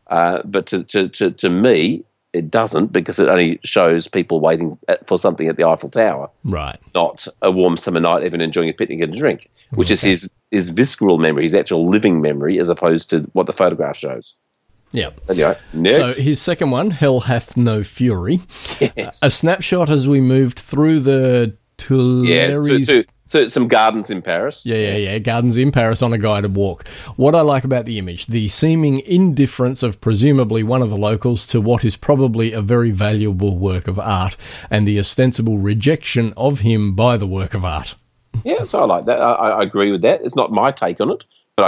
But to me, it doesn't, because it only shows people waiting for something at the Eiffel Tower. Right. Not a warm summer night, even enjoying a picnic and a drink, which is his visceral memory, his actual living memory, as opposed to what the photograph shows. Yeah. Anyway, next. So his second one, Hell Hath No Fury. Yes. A snapshot as we moved through the Tuileries. Yeah, to some gardens in Paris. Yeah. Gardens in Paris on a guided walk. What I like about the image, the seeming indifference of presumably one of the locals to what is probably a very valuable work of art, and the ostensible rejection of him by the work of art. Yeah, so I like that. I agree with that. It's not my take on it,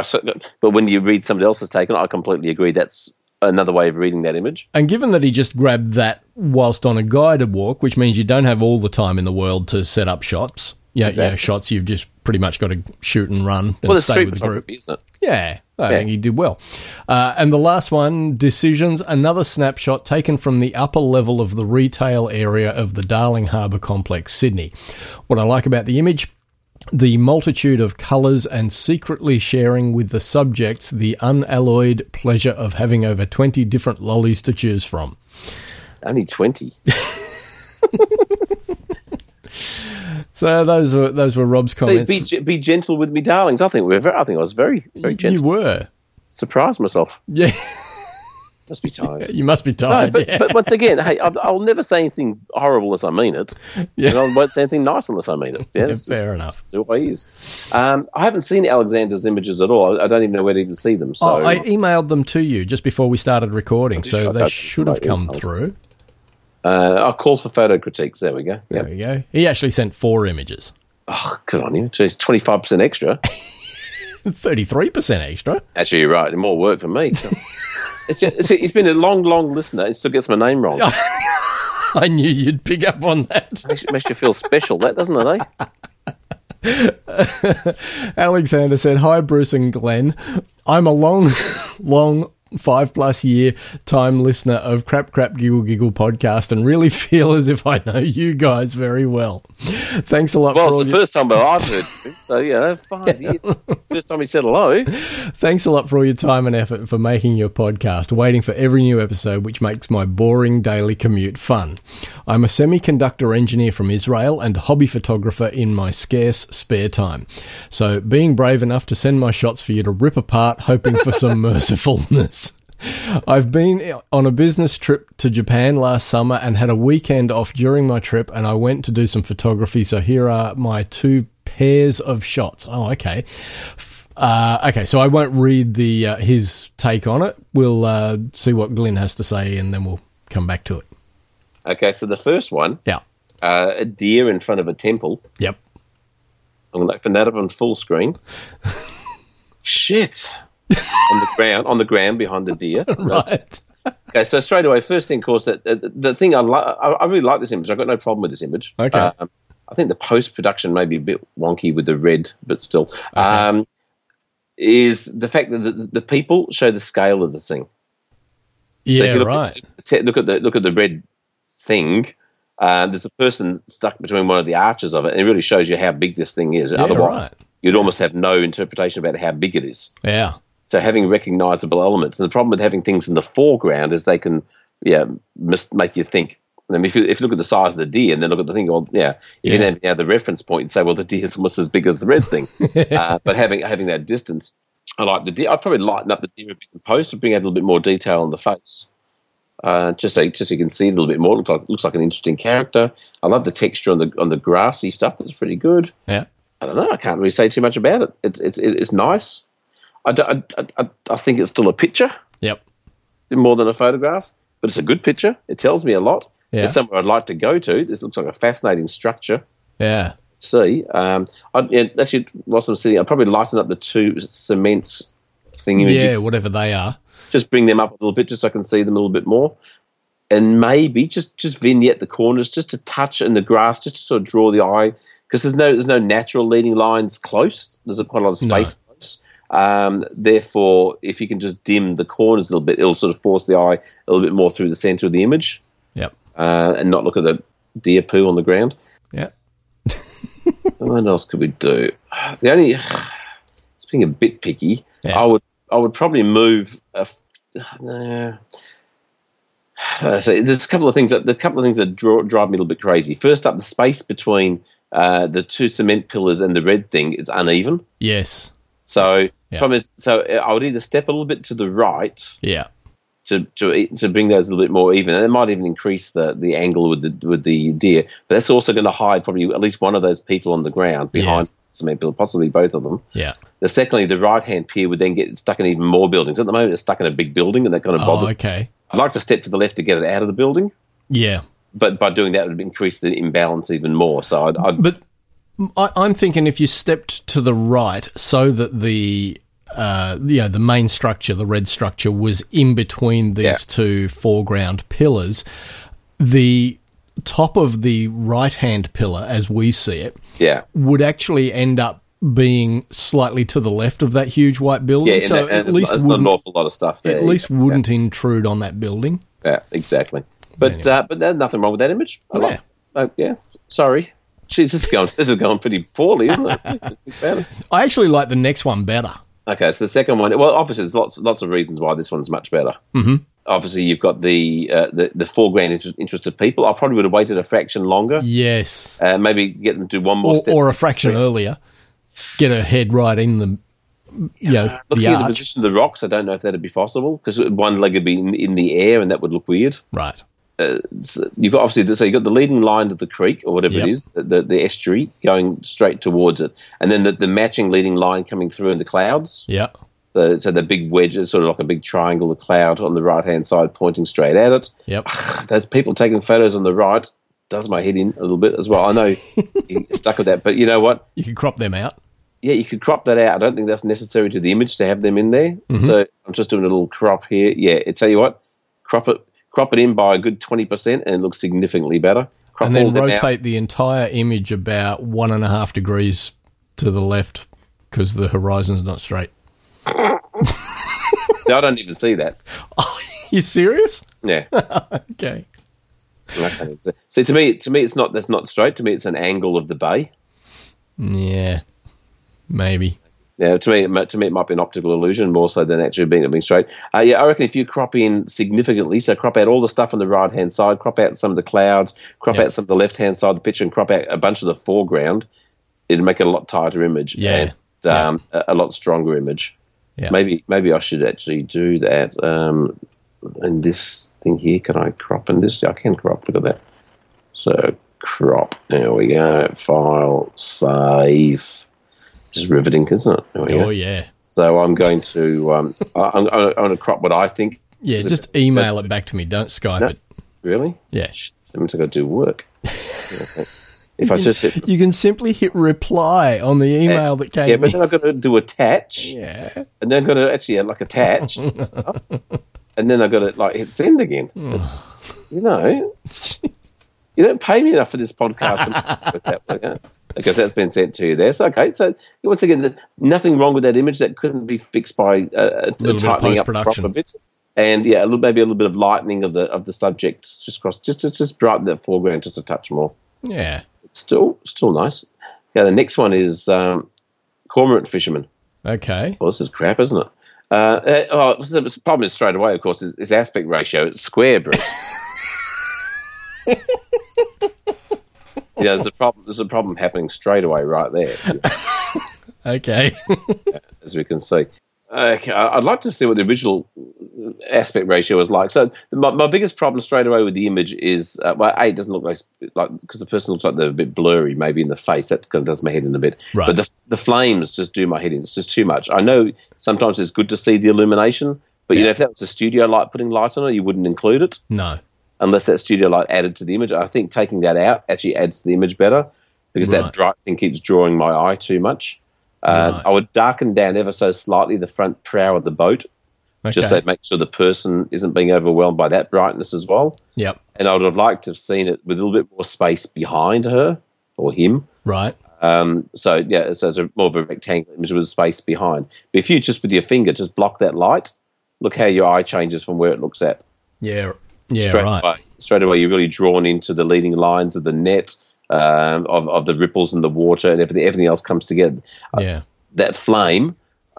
but when you read somebody else's take on it, I completely agree. That's another way of reading that image. And given that he just grabbed that whilst on a guided walk, which means you don't have all the time in the world to set up shots. Yeah, shots you've just pretty much got to shoot and run and stay with the group. Isn't it? Yeah, I think he did well. And the last one, Decisions, another snapshot taken from the upper level of the retail area of the Darling Harbour Complex, Sydney. What I like about the image, the multitude of colours and secretly sharing with the subjects the unalloyed pleasure of having over 20 different lollies to choose from. Only 20. So those were Rob's comments. So be gentle with me, darlings. I think I was very, very gentle. You were. Surprised myself. Yeah. Must be tired. You must be tired. No, but once again, hey, I'll never say anything horrible unless I mean it. Yeah. And I won't say anything nice unless I mean it. Yeah, fair enough. That's the way he is. I haven't seen Alexander's images at all. I don't even know where to even see them. So I emailed them to you just before we started recording, so they should have come through. I'll call for photo critiques. There we go. Yep. There we go. He actually sent 4 images. Oh, good on you. Jeez, 25% extra. 33% extra. Actually, you're right. More work for me. He's been a long, long listener and still gets my name wrong. I knew you'd pick up on that. Makes you feel special, that, doesn't it, eh? Alexander said, "Hi, Bruce and Glenn. I'm a long 5+ year time listener of Crap Giggle Giggle podcast and really feel as if I know you guys very well. Thanks a lot for all it's the first time I've heard him, so 5 years. First time he said hello. Thanks a lot for all your time and effort for making your podcast, waiting for every new episode, which makes my boring daily commute fun. I'm a semiconductor engineer from Israel and hobby photographer in my scarce spare time. So being brave enough to send my shots for you to rip apart, hoping for some mercifulness. I've been on a business trip to Japan last summer and had a weekend off during my trip, and I went to do some photography. So here are my 2 pairs of shots. Oh, okay. Okay, so I won't read his take on it. We'll see what Glenn has to say, and then we'll come back to it. Okay, so the first one. Yeah. A deer in front of a temple. Yep. I'm going to open that up on full screen. Shit. on the ground behind the deer. Right. Okay, so straight away, first thing, of course, that the thing I really like this image. I've got no problem with this image. Okay. I think the post-production may be a bit wonky with the red, but still. Okay. Is the fact that the people show the scale of the thing. Yeah, so right. Look at the red thing. There's a person stuck between one of the arches of it, and it really shows you how big this thing is. Yeah, otherwise, you'd almost have no interpretation about how big it is. Yeah. So having recognisable elements, and the problem with having things in the foreground is they can, make you think. I mean, if you look at the size of the deer and then look at the thing, well, if you didn't have the reference point, you'd say, well, the deer is almost as big as the red thing. But having that distance, I like the deer. I'd probably lighten up the deer a bit in post and bring out a little bit more detail on the face. Just so you can see a little bit more. Looks like an interesting character. I love the texture on the grassy stuff. It's pretty good. Yeah. I don't know. I can't really say too much about it. It's nice. I think it's still a picture. Yep. more than a photograph, but it's a good picture. It tells me a lot. Yeah. It's somewhere I'd like to go to. This looks like a fascinating structure. Yeah. See, actually, whilst I'm sitting, I'd probably lighten up the 2 cement thingy. Yeah, whatever they are. Just bring them up a little bit, just so I can see them a little bit more. And maybe just vignette the corners, just to touch in the grass, just to sort of draw the eye, because there's no natural leading lines close. There's quite a lot of space close. Therefore, if you can just dim the corners a little bit, it'll sort of force the eye a little bit more through the centre of the image. Yep. And not look at the deer poo on the ground. Yeah. What else could we do? The only, being a bit picky, I would probably move. So there's a couple of things that drive me a little bit crazy. First up, the space between the 2 cement pillars and the red thing is uneven. Yes. So I would either step a little bit to the right. Yeah. To bring those a little bit more even, and it might even increase the angle with the deer. But that's also going to hide probably at least one of those people on the ground behind the cement pillar, possibly both of them. Yeah. Secondly, the right-hand pier would then get stuck in even more buildings. At the moment, it's stuck in a big building, and that kind of bothers. Oh, okay. I'd like to step to the left to get it out of the building. Yeah. But by doing that, it would increase the imbalance even more. So But I'm thinking if you stepped to the right so that the main structure, the red structure, was in between these 2 foreground pillars, the top of the right-hand pillar, as we see it, would actually end up being slightly to the left of that huge white building. Yeah, so at least not an awful lot of stuff there. At least wouldn't intrude on that building. Yeah, exactly. But anyway. But there's nothing wrong with that image. Sorry. Jeez, this is going pretty poorly, isn't it? I actually like the next one better. Okay, so the second one. Well, obviously, there's lots of reasons why this one's much better. Mm-hmm. Obviously, you've got the foreground interested people. I probably would have waited a fraction longer. Yes. Maybe get them to do one more step. Or a fraction earlier. Get her head right in the, looking the at the arch. position of the rocks, I don't know if that'd be possible, because one leg would be in the air, and that would look weird. Right. You've got you've got the leading line of the creek, or whatever it is, the estuary, going straight towards it, and then the matching leading line coming through in the clouds. Yeah. So the big wedge is sort of like a big triangle of cloud on the right-hand side pointing straight at it. Yep. Those people taking photos on the right does my head in a little bit as well. I know you're stuck with that, but you know what? You can crop them out. Yeah, you could crop that out. I don't think that's necessary to the image to have them in there. Mm-hmm. So I'm just doing a little crop here. Yeah, I tell you what, crop it in by a good 20% and it looks significantly better. And then rotate the entire image about 1.5 degrees to the left because the horizon's not straight. I don't even see that. Oh, you serious? Yeah. Okay. So to me, that's not straight. To me, it's an angle of the bay. Yeah, maybe. Yeah, to me, it might be an optical illusion more so than actually being straight. I reckon if you crop in significantly, so crop out all the stuff on the right-hand side, crop out some of the clouds, crop out some of the left-hand side of the picture, and crop out a bunch of the foreground, it'd make it a lot tighter image. Yeah. And a lot stronger image. Yeah. Maybe I should actually do that. And this thing here, can I crop in this? I can crop. Look at that. So crop. There we go. File. Save. This is riveting, isn't it? There we go. Yeah. So I'm going to I'm going to crop what I think. Yeah, just email it back to me. Don't Skype it. Really? Yeah. That means I've got to do work. Okay. You can simply hit reply on the email that came in. Yeah, but then I've got to do attach. Yeah. And then I've got to actually attach. And then I've got to hit send again. You don't pay me enough for this podcast. Because that's been sent to you there. So, okay. So, once again, nothing wrong with that image. That couldn't be fixed by tightening up the crop a bit. And, maybe a little bit of lightening of the subject. Just brighten that foreground just a touch more. Yeah. It's still nice. Yeah, the next one is cormorant fisherman. Okay. Well, this is crap, isn't it? The problem is straight away, of course, is aspect ratio. It's square, Bruce. There's a problem happening straight away right there. Okay. As we can see. Okay, I'd like to see what the original aspect ratio was like. So my biggest problem straight away with the image is, it doesn't look like because the person looks like they're a bit blurry, maybe in the face. That kind of does my head in a bit. Right. But the flames just do my head in. It's just too much. I know sometimes it's good to see the illumination, But, if that was a studio light putting light on it, you wouldn't include it. No. Unless that studio light added to the image. I think taking that out actually adds to the image better because that bright thing keeps drawing my eye too much. I would darken down ever so slightly the front prow of the boat, just to make sure the person isn't being overwhelmed by that brightness as well. Yep. And I would have liked to have seen it with a little bit more space behind her or him. Right. So it's more of a rectangular image with space behind. But if you just with your finger just block that light, look how your eye changes from where it looks at. Yeah. Yeah, Straight away, you're really drawn into the leading lines of the net, of the ripples in the water, and everything else comes together. That flame.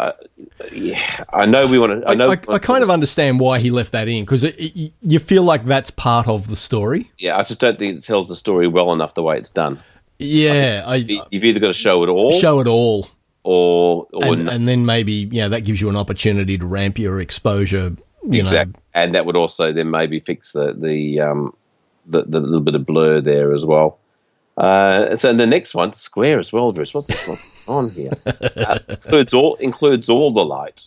I know we want to. I kind of understand why he left that in because you feel like that's part of the story. Yeah, I just don't think it tells the story well enough the way it's done. Yeah, you've either got to show it all, and then maybe that gives you an opportunity to ramp your exposure. Exactly. And that would also then maybe fix the little bit of blur there as well. So the next one, square as well, Bruce. What's this one on here? Includes all the light,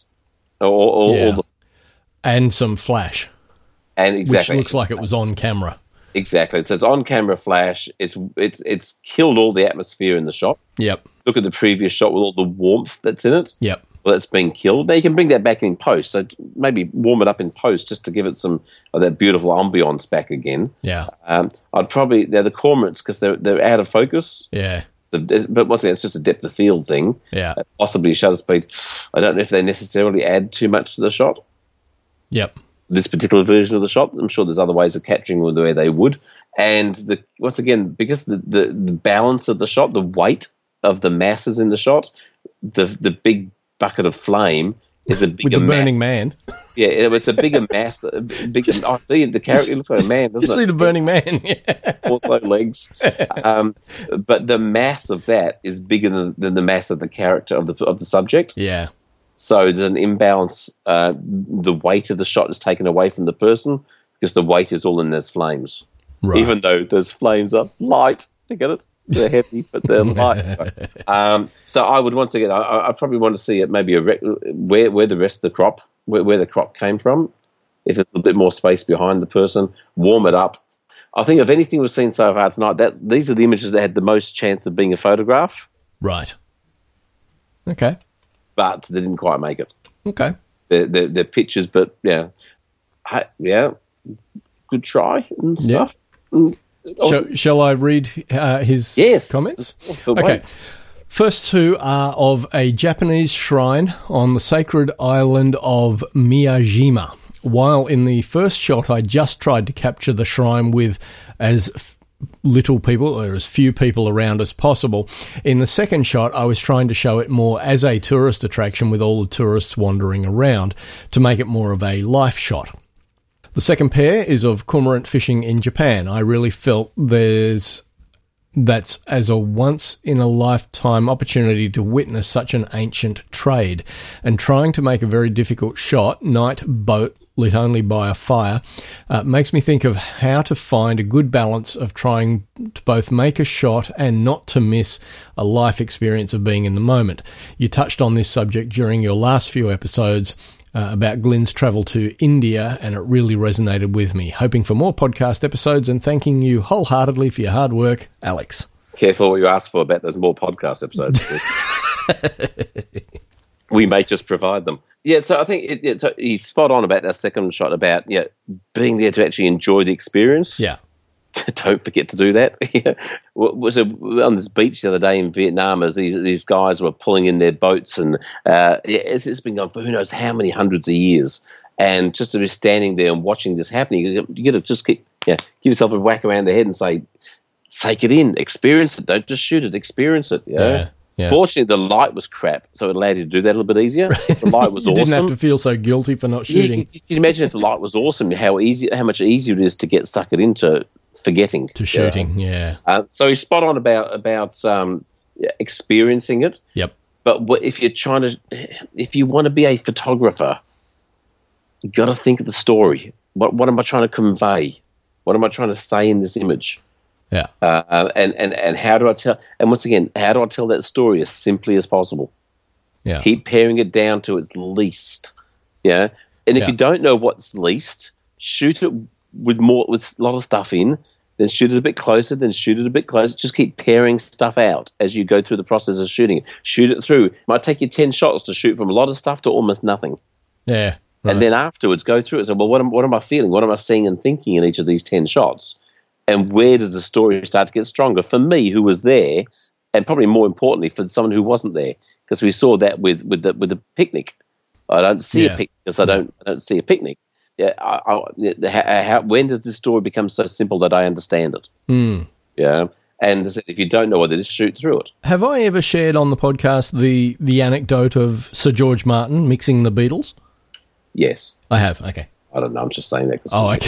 and some flash, which looks like it was on camera. Exactly. It says on camera flash. It's killed all the atmosphere in the shot. Yep. Look at the previous shot with all the warmth that's in it. Yep. Well, that's been killed. Now you can bring that back in post. So maybe warm it up in post just to give it some of that beautiful ambience back again. Yeah. I'd probably they're the cormorants because they're out of focus. Yeah. But once again, it's just a depth of field thing. Yeah. Possibly shutter speed. I don't know if they necessarily add too much to the shot. Yep. This particular version of the shot. I'm sure there's other ways of capturing the way they would. And once again, because the balance of the shot, the weight of the masses in the shot, the big bucket of flame is a bigger with the Burning Man. Yeah, it's a bigger mass. See the character looks like a man, doesn't it? You see the Burning Man, also legs. But the mass of that is bigger than the mass of the character of the subject. Yeah. So there's an imbalance. The weight of the shot is taken away from the person because the weight is all in those flames. Right. Even though those flames are light, you get it? They're heavy, but they're light. So I would once again, I probably want to see it maybe where the rest of the crop, where the crop came from. If there's a little bit more space behind the person, warm it up. I think of anything we've seen so far tonight, these are the images that had the most chance of being a photograph. Right. Okay. But they didn't quite make it. Okay. They're pictures, but good try and stuff. Yeah. Shall I read his comments? Okay. First two are of a Japanese shrine on the sacred island of Miyajima. While in the first shot, I just tried to capture the shrine with as little people or as few people around as possible. In the second shot, I was trying to show it more as a tourist attraction with all the tourists wandering around to make it more of a life shot. The second pair is of cormorant fishing in Japan. I really felt that's as a once-in-a-lifetime opportunity to witness such an ancient trade. And trying to make a very difficult shot, night boat lit only by a fire, makes me think of how to find a good balance of trying to both make a shot and not to miss a life experience of being in the moment. You touched on this subject during your last few episodes, about Glyn's travel to India, and it really resonated with me. Hoping for more podcast episodes and thanking you wholeheartedly for your hard work, Alex. Careful what you ask for about those more podcast episodes. We may just provide them. Yeah, so I think so he's spot on about that second shot about being there to actually enjoy the experience. Yeah. Don't forget to do that. Was on this beach the other day in Vietnam as these guys were pulling in their boats, and it's been going for who knows how many hundreds of years. And just to be standing there and watching this happening, you got to just give yourself a whack around the head and say, take it in, experience it. Don't just shoot it, experience it. Yeah. Fortunately, the light was crap, so it allowed you to do that a little bit easier. If the light was you awesome. Didn't have to feel so guilty for not shooting. You can imagine if the light was awesome, how much easier it is to get suckered into forgetting to shooting. Yeah. So he's spot on about experiencing it. Yep. But if you want to be a photographer, you got to think of the story. What am I trying to convey? What am I trying to say in this image? Yeah. And how do I tell? And once again, how do I tell that story as simply as possible? Yeah. Keep paring it down to its least. Yeah. And if Yeah. you don't know what's least, shoot it with a lot of stuff in, then shoot it a bit closer, then shoot it a bit closer. Just keep pairing stuff out as you go through the process of shooting it. Shoot it through. It might take you 10 shots to shoot from a lot of stuff to almost nothing. Yeah. Right. And then afterwards, go through it and say, well, what am I feeling? What am I seeing and thinking in each of these 10 shots? And where does the story start to get stronger? For me, who was there, and probably more importantly, for someone who wasn't there, because we saw that with the picnic. I don't see a picnic because I don't see a picnic. Yeah, when does this story become so simple that I understand it? Yeah, and if you don't know what it is, shoot through it. Have I ever shared on the podcast the anecdote of Sir George Martin mixing the Beatles? Yes. I have. Okay. I don't know. I'm just saying that.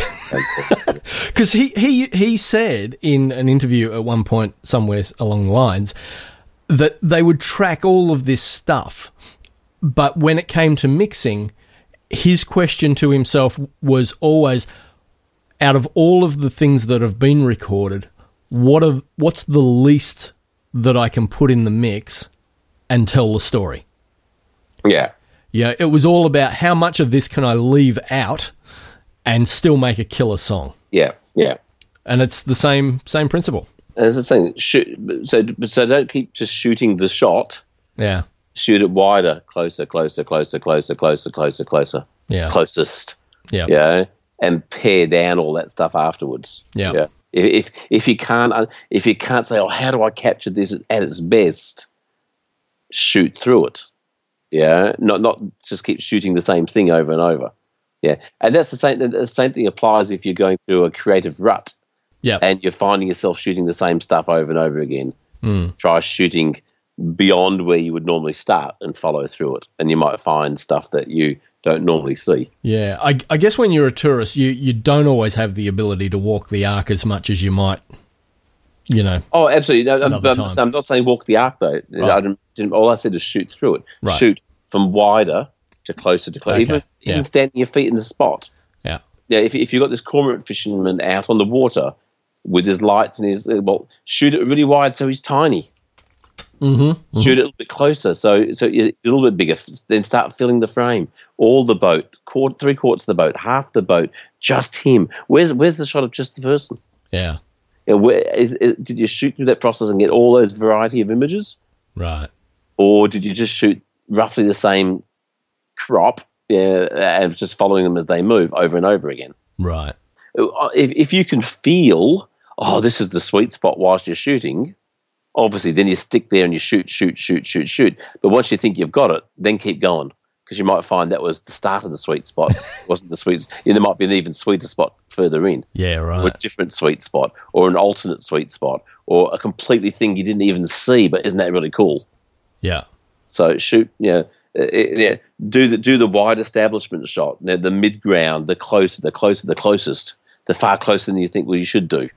Okay. Because he said in an interview at one point somewhere along the lines that they would track all of this stuff, but when it came to mixing, his question to himself was always, out of all of the things that have been recorded, what's the least that I can put in the mix and tell the story? Yeah. Yeah, it was all about how much of this can I leave out and still make a killer song. Yeah, yeah. And it's the same principle. And it's the thing. So don't keep just shooting the shot. Yeah. Shoot it wider, closer, closer, closer, closer, closer, closer, closer. Yeah. Closest. Yeah. Yeah. And pare down all that stuff afterwards. Yeah. Yeah. If you can't say, oh, how do I capture this at its best? Shoot through it. Yeah, not just keep shooting the same thing over and over. Yeah, and that's the same thing applies if you're going through a creative rut. Yeah, and you're finding yourself shooting the same stuff over and over again. Try shooting beyond where you would normally start and follow through it, and you might find stuff that you don't normally see. Yeah, I guess when you're a tourist, you don't always have the ability to walk the arc as much as you might. You know. Oh, absolutely. No, times. I'm not saying walk the arc though. Right. All I said is shoot through it. Right. Shoot from wider to closer to closer. Okay. Even standing your feet in the spot. Yeah. Yeah. If you've got this cormorant fisherman out on the water with his lights and shoot it really wide so he's tiny. Mm-hmm. Shoot it a little bit closer so you're a little bit bigger. Then start filling the frame. All the boat, 3/4 of the boat, half the boat, just him. Where's the shot of just the person? Yeah. Did you shoot through that process and get all those variety of images? Right. Or did you just shoot roughly the same crop and just following them as they move over and over again? Right. If you can feel, this is the sweet spot whilst you're shooting, obviously then you stick there and you shoot. But once you think you've got it, then keep going. Because you might find that was the start of the sweet spot. It wasn't the sweet. There might be an even sweeter spot further in. Yeah, right. Or a different sweet spot, or an alternate sweet spot, or a completely thing you didn't even see. But isn't that really cool? Yeah. So shoot. Do the wide establishment shot. The mid ground, the closest, the far closer than you think you should do.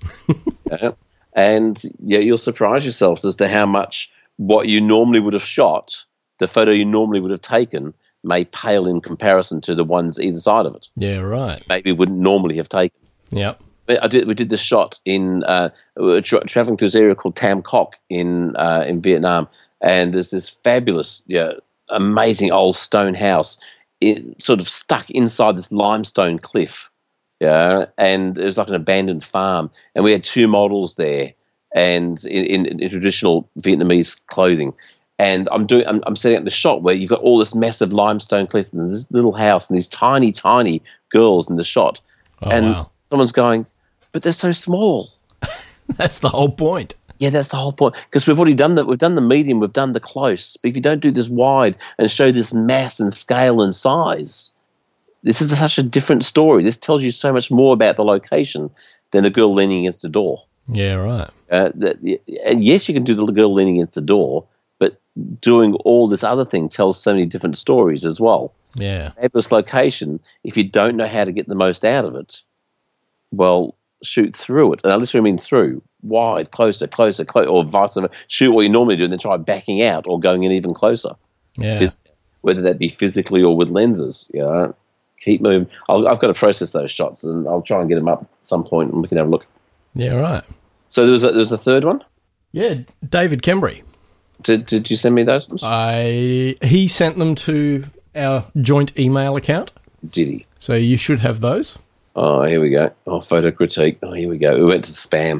And you'll surprise yourself as to how much what you normally would have shot. The photo you normally would have taken may pale in comparison to the ones either side of it. Yeah, right. Maybe wouldn't normally have taken. Yep. We did this shot in we were traveling to this area called Tam Coc in Vietnam, and there's this fabulous, amazing old stone house, sort of stuck inside this limestone cliff. Yeah, and it was like an abandoned farm, and we had 2 models there, and in traditional Vietnamese clothing. And I'm setting up the shot where you've got all this massive limestone cliff and this little house and these tiny, tiny girls in the shot. Oh, and wow. Someone's going, but they're so small. That's the whole point. Yeah, that's the whole point. Because we've already done that. We've done the medium. We've done the close. But if you don't do this wide and show this mass and scale and size, this is such a different story. This tells you so much more about the location than a girl leaning against a door. Yeah, right. And yes, you can do the girl leaning against the door, but doing all this other thing tells so many different stories as well. Yeah. Fabulous location. If you don't know how to get the most out of it, well, shoot through it. And I literally mean through, wide, closer, or vice versa. Shoot what you normally do and then try backing out or going in even closer. Yeah. Whether that be physically or with lenses, keep moving. I've got to process those shots and I'll try and get them up at some point and we can have a look. Yeah, right. So there was a third one? Yeah, David Kembry. Did you send me those? He sent them to our joint email account. Did he? So you should have those. Oh, here we go. Oh, photo critique. Oh, here we go. We went to spam.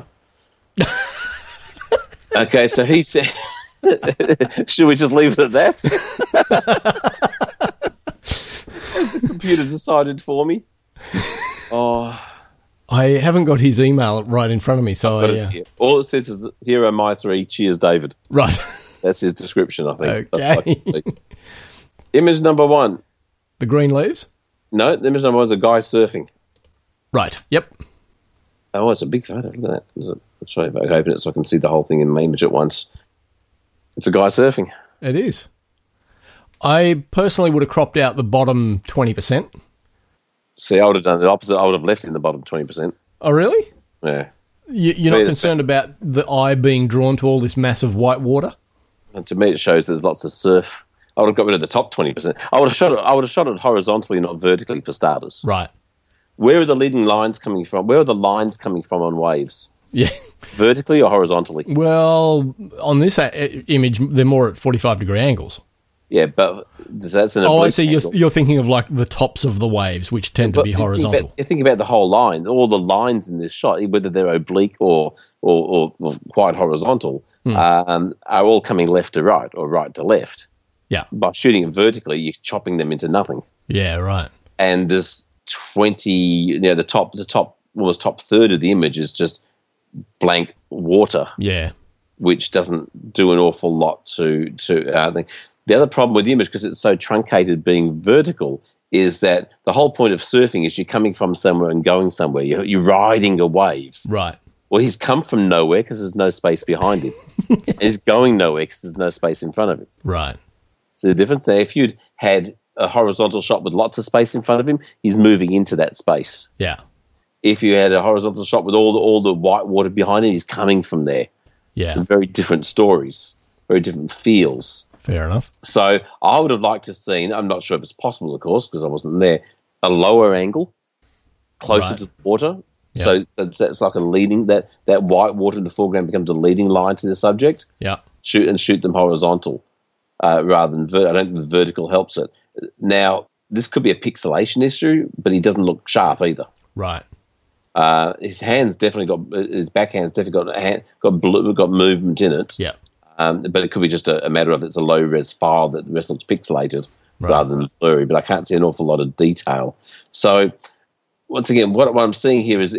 Okay, so he said, should we just leave it at that? The computer decided for me. Oh, I haven't got his email right in front of me, so here. All it says is, here are my 3. Cheers, David. Right. That's his description, I think. Okay. Image number 1. The green leaves? No, image number 1 is a guy surfing. Right. Yep. Oh, it's a big photo. Look at that. Let's try to open it so I can see the whole thing in my image at once. It's a guy surfing. It is. I personally would have cropped out the bottom 20%. See, I would have done the opposite. I would have left in the bottom 20%. Oh, really? Yeah. You're not concerned about the eye being drawn to all this massive white water? And to me, it shows there's lots of surf. I would have got rid of the top 20%. I would have shot it horizontally, not vertically, for starters. Right. Where are the leading lines coming from? Where are the lines coming from on waves? Yeah. Vertically or horizontally? Well, on this image, they're more at 45-degree angles. Yeah, but that's an I see. angle. You're thinking of like the tops of the waves, which tend to be horizontal. You think about the whole line. All the lines in this shot, whether they're oblique or quite horizontal, are all coming left to right or right to left. Yeah. By shooting it vertically, you're chopping them into nothing. Yeah, right. And there's 20. The top third of the image is just blank water. Yeah. Which doesn't do an awful lot to thing. The other problem with the image, because it's so truncated being vertical, is that the whole point of surfing is you're coming from somewhere and going somewhere. You're riding a wave. Right. Well, he's come from nowhere because there's no space behind him. And he's going nowhere because there's no space in front of him. Right. So the difference there, if you'd had a horizontal shot with lots of space in front of him, he's moving into that space. Yeah. If you had a horizontal shot with all the white water behind him, he's coming from there. Yeah. Very different stories, very different feels. Fair enough. So I would have liked to have seen, I'm not sure if it's possible, of course, because I wasn't there, a lower angle, closer to the water. Yep. So that's like a leading, that white water in the foreground becomes a leading line to the subject. Yeah. Shoot them horizontal rather than I don't think the vertical helps it. Now, this could be a pixelation issue, but he doesn't look sharp either. Right. His backhand's definitely got movement in it. Yeah. But it could be just a matter of it's a low-res file that the rest looks pixelated rather than blurry, but I can't see an awful lot of detail. So, once again, what I'm seeing here is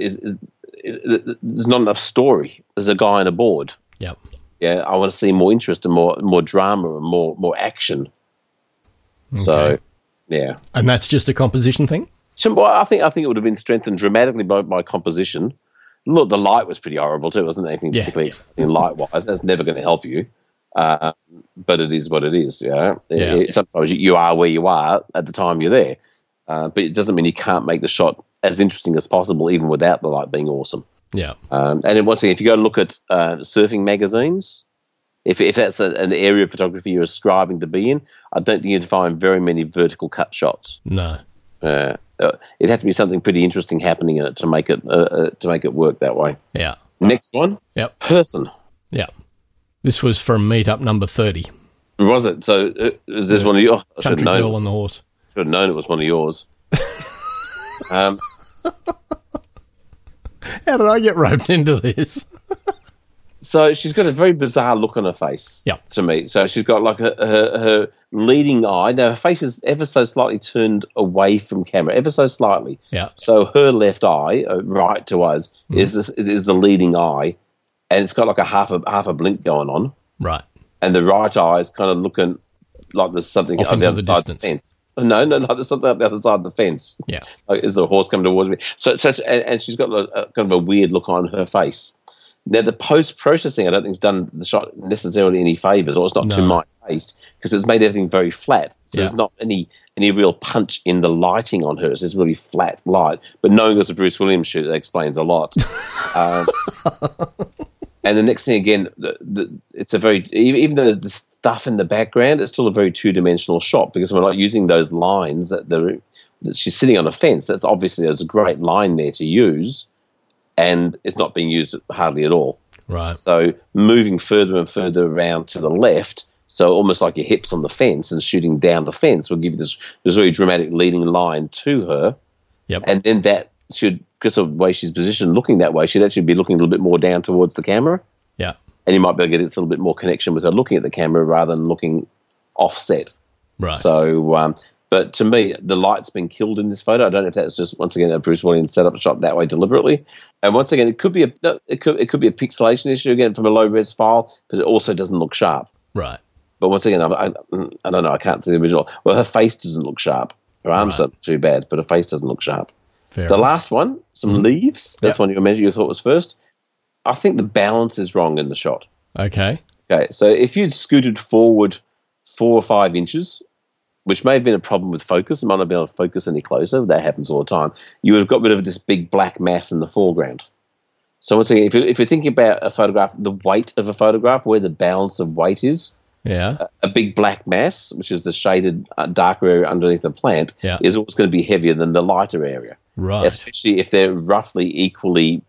there's not enough story. There's a guy on a board. Yep. Yeah, I want to see more interest and more drama and more action. Okay. So, yeah. And that's just a composition thing? So, well, I think it would have been strengthened dramatically by composition. Look, the light was pretty horrible too. It wasn't anything particularly exciting light-wise. That's never going to help you. But it is what it is. Sometimes you are where you are at the time you're there. But it doesn't mean you can't make the shot as interesting as possible, even without the light being awesome. Yeah. And then once again, if you go and look at surfing magazines, if that's an area of photography you're striving to be in, I don't think you'd find very many vertical cut shots. No. It'd have to be something pretty interesting happening in it to make it work that way. Yeah. Next one. Yep. Person. Yeah. This was from meetup number 30. Was it? So is this one of yours? Country Girl on the Horse. Should have known it was one of yours. How did I get roped into this? So she's got a very bizarre look on her face. Yeah. To me, so she's got like her leading eye. Now her face is ever so slightly turned away from camera, ever so slightly. Yeah. So her left eye, right to us, is the leading eye, and it's got like a half a blink going on. Right. And the right eye is kind of looking like there's something off on the into other the side distance. of the fence. No, like there's something up the other side of the fence. Yeah. Like, is the horse coming towards me? So and she's got kind of a weird look on her face. Now, the post-processing, I don't think, has done the shot necessarily any favours, or it's not to my taste, because it's made everything very flat. So there's not any real punch in the lighting on her. It's just really flat light. But knowing it's a Bruce Williams shoot, that explains a lot. And the next thing, again, it's a very, even though the stuff in the background, it's still a very two-dimensional shot, because we're not using those lines that she's sitting on a fence. That's obviously, there's a great line there to use, and it's not being used hardly at all. Right. So moving further and further around to the left So almost like your hips on the fence and shooting down the fence will give you this really dramatic leading line to her. Yep. And then that should, because of the way she's positioned looking that way, she'd actually be looking a little bit more down towards the camera. Yeah. And you might be able to get a little bit more connection with her looking at the camera rather than looking offset. Right. So, but to me, the light's been killed in this photo. I don't know if that's just, once again, a Bruce Williams set up a shot that way deliberately. And once again, it could be a pixelation issue again from a low res file, but it also doesn't look sharp. Right. But once again, I don't know. I can't see the original. Well, her face doesn't look sharp. Her arms aren't too bad, but her face doesn't look sharp. Fair the enough. last one, some leaves. That's one you thought was first. I think the balance is wrong in the shot. Okay. Okay, so if you'd scooted forward 4 or 5 inches, which may have been a problem with focus, it might not be able to focus any closer. That happens all the time. You would have got rid of this big black mass in the foreground. So once again, if you're thinking about a photograph, the weight of a photograph, where the balance of weight is, Yeah. a big black mass, which is the shaded darker area underneath the plant, is always going to be heavier than the lighter area. Right. Especially if they're roughly equally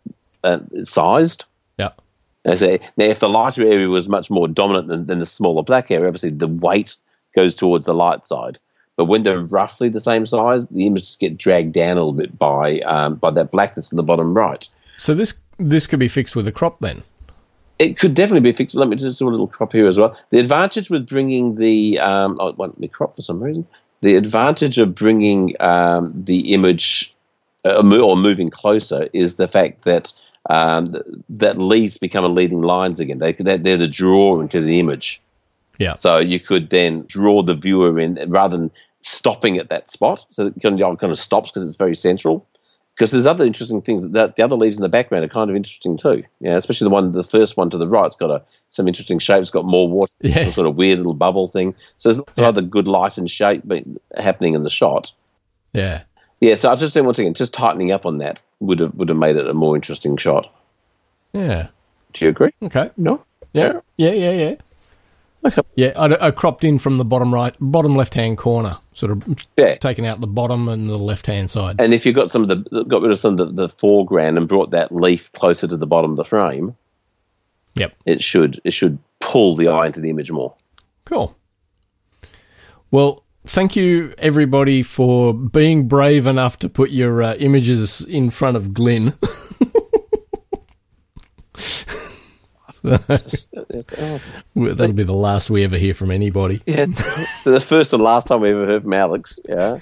sized. Yeah. Now, if the lighter area was much more dominant than the smaller black area, obviously the weight goes towards the light side. But when they're roughly the same size, the images get dragged down a little bit by that blackness in the bottom right. So this could be fixed with a crop then? It could definitely be fixed. Let me just do a little crop here as well. The advantage with bringing the it won't be crop for some reason. The advantage of bringing the image or moving closer is the fact that that leaves become leading lines again. They're the draw into the image. Yeah. So you could then draw the viewer in rather than stopping at that spot. So it kind of stops because it's very central. Because there's other interesting things. The other leaves in the background are kind of interesting too. Yeah, especially the first one to the right's got some interesting shapes. It's got more water, some sort of weird little bubble thing. So there's lots of other good light and shape happening in the shot. Yeah. Yeah. So I was just saying once again, just tightening up on that would have made it a more interesting shot. Yeah. Do you agree? Okay. No. Yeah. Yeah. Okay. Yeah, I cropped in from the bottom left-hand corner, sort of taking out the bottom and the left-hand side. And if you got rid of some of the foreground and brought that leaf closer to the bottom of the frame, it should pull the eye into the image more. Cool. Well, thank you everybody for being brave enough to put your images in front of Glyn. That'll be the last we ever hear from anybody. Yeah, the first and last time we ever heard from Alex. Yeah.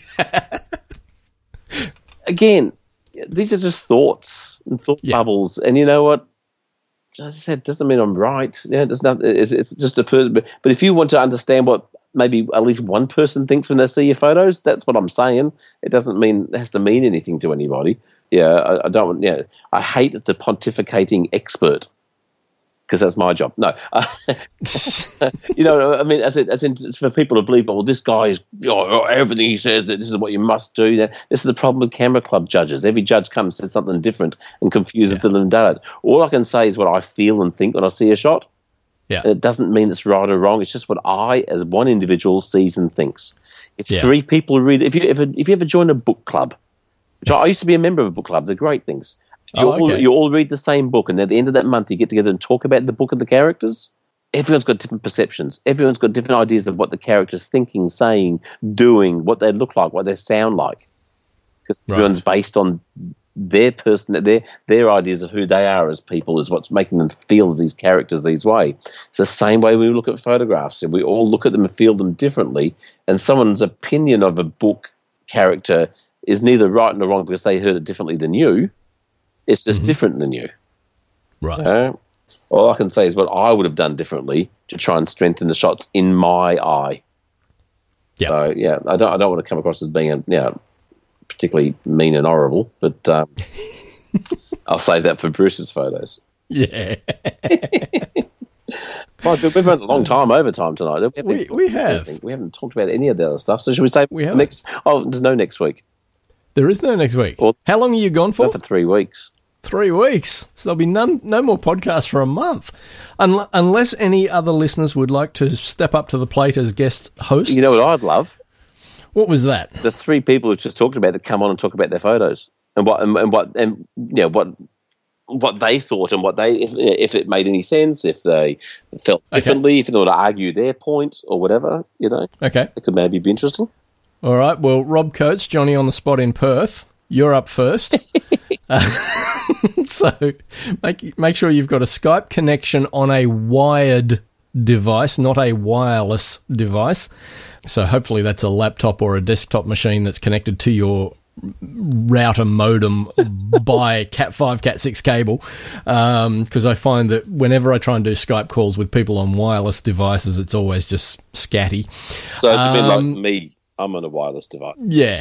Again, these are just thoughts and thought bubbles, and you know what? As I said, doesn't mean I'm right. Yeah, it's just a person. But if you want to understand what maybe at least one person thinks when they see your photos, that's what I'm saying. It doesn't mean it has to mean anything to anybody. Yeah, I don't. Yeah, I hate the pontificating expert. Because that's my job. No, you know, I mean, as in for people to believe, well, this guy is everything he says that this is what you must do. This is the problem with camera club judges. Every judge comes and says something different and confuses them and does it. All I can say is what I feel and think when I see a shot. Yeah, and it doesn't mean it's right or wrong. It's just what I, as one individual, sees and thinks. It's 3 people who read. If you ever join a book club, which I used to be a member of a book club, they're great things. You all read the same book, and at the end of that month, you get together and talk about the book and the characters. Everyone's got different perceptions. Everyone's got different ideas of what the character's thinking, saying, doing, what they look like, what they sound like. Because everyone's based on their their ideas of who they are as people is what's making them feel these characters these way. It's the same way we look at photographs. And we all look at them and feel them differently. And someone's opinion of a book character is neither right nor wrong because they heard it differently than you. It's just different than you. Right. All I can say is what I would have done differently to try and strengthen the shots in my eye. Yeah. So, yeah, I don't want to come across as being particularly mean and horrible, but I'll save that for Bruce's photos. Yeah. Well, we've had a long time overtime tonight. We have. We haven't talked about any of the other stuff. So should we say next? Oh, there's no next week. There is no next week. Well, how long are you gone for? For 3 weeks. 3 weeks. So there'll be no more podcasts for a month. Unless any other listeners would like to step up to the plate as guest hosts. You know what I'd love? What was that? The 3 people who just talked about that come on and talk about their photos and what what they thought and what if it made any sense, if they felt differently, if they want to argue their point or whatever, Okay. it could maybe be interesting. All right. Well, Rob Coates, Johnny on the spot in Perth. You're up first. So make sure you've got a Skype connection on a wired device, not a wireless device. So hopefully that's a laptop or a desktop machine that's connected to your router modem by Cat5, Cat6 cable, because I find that whenever I try and do Skype calls with people on wireless devices, it's always just scatty. So it's a bit like me. I'm on a wireless device. Yeah.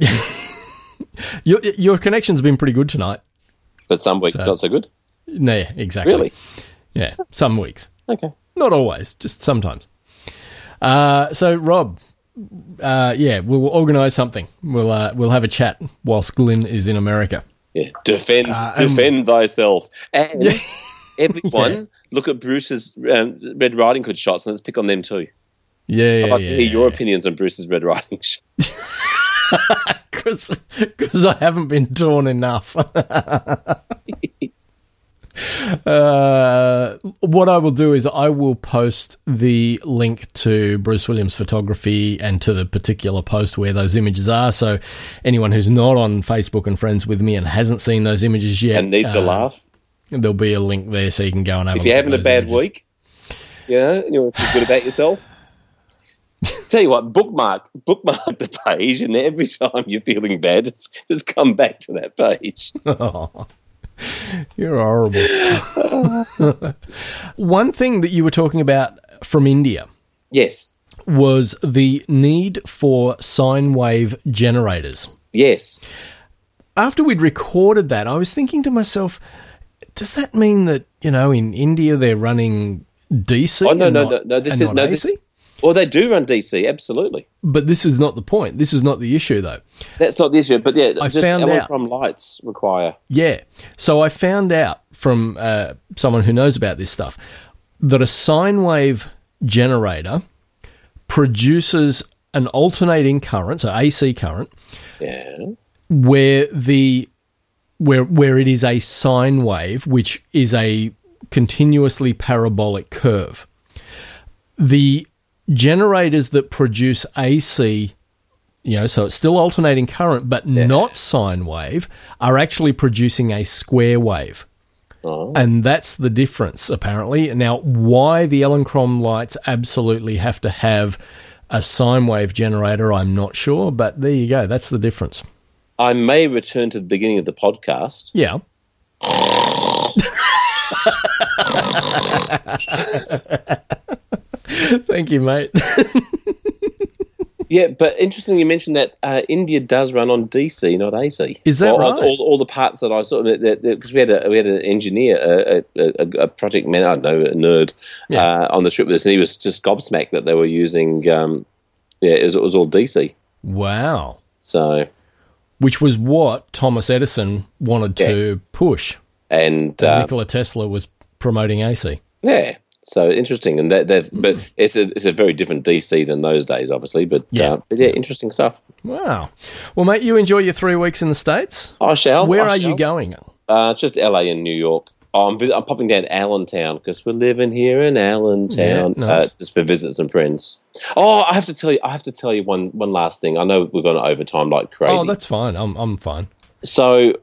Your connection's been pretty good tonight. But some weeks not so good? No, exactly. Really? Yeah, some weeks. Okay. Not always, just sometimes. So, Rob, we'll organise something. We'll have a chat whilst Glyn is in America. Yeah, defend thyself. And everyone, look at Bruce's Red Riding Hood shots and let's pick on them too. Yeah, I'd like to hear your opinions on Bruce's Red Riding shot. Because I haven't been torn enough. What I will do is I will post the link to Bruce Williams' photography and to the particular post where those images are. So anyone who's not on Facebook and friends with me and hasn't seen those images yet, and needs to laugh, there'll be a link there so you can go and have a look. If you're having a bad week, and you want to feel good about yourself, tell you what, bookmark the page, and every time you're feeling bad, just come back to that page. Oh, you're horrible. One thing that you were talking about from India, yes, was the need for sine wave generators. Yes. After we'd recorded that, I was thinking to myself, does that mean that, in India they're running DC? Oh, no. This is AC? Well, they do run DC, absolutely. But this is not the point. This is not the issue, though. That's not the issue. But yeah, I found out from lights require. Yeah. So I found out from someone who knows about this stuff that a sine wave generator produces an alternating current, so AC current, where it is a sine wave, which is a continuously parabolic curve. The generators that produce AC, so it's still alternating current, but not sine wave, are actually producing a square wave. Oh. And that's the difference, apparently. Now, why the Elinchrom lights absolutely have to have a sine wave generator, I'm not sure, but there you go. That's the difference. I may return to the beginning of the podcast. Yeah. Thank you, mate. Yeah, but interesting you mentioned that India does run on DC, not AC. Is that right? All the parts that I saw, because we had an engineer, a project man, I don't know, a nerd, on the trip with us, and he was just gobsmacked that they were using, it was all DC. Wow. So, which was what Thomas Edison wanted to push, and Nikola Tesla was promoting AC. Yeah. So interesting, and but it's a very different DC than those days, obviously. But interesting stuff. Wow. Well, mate, you enjoy your 3 weeks in the States. I shall. Where are you going? Just LA and New York. I'm popping down to Allentown because we're living here in Allentown, nice. just for visits and friends. Oh, I have to tell you one last thing. I know we're going to overtime like crazy. Oh, that's fine. I'm fine. So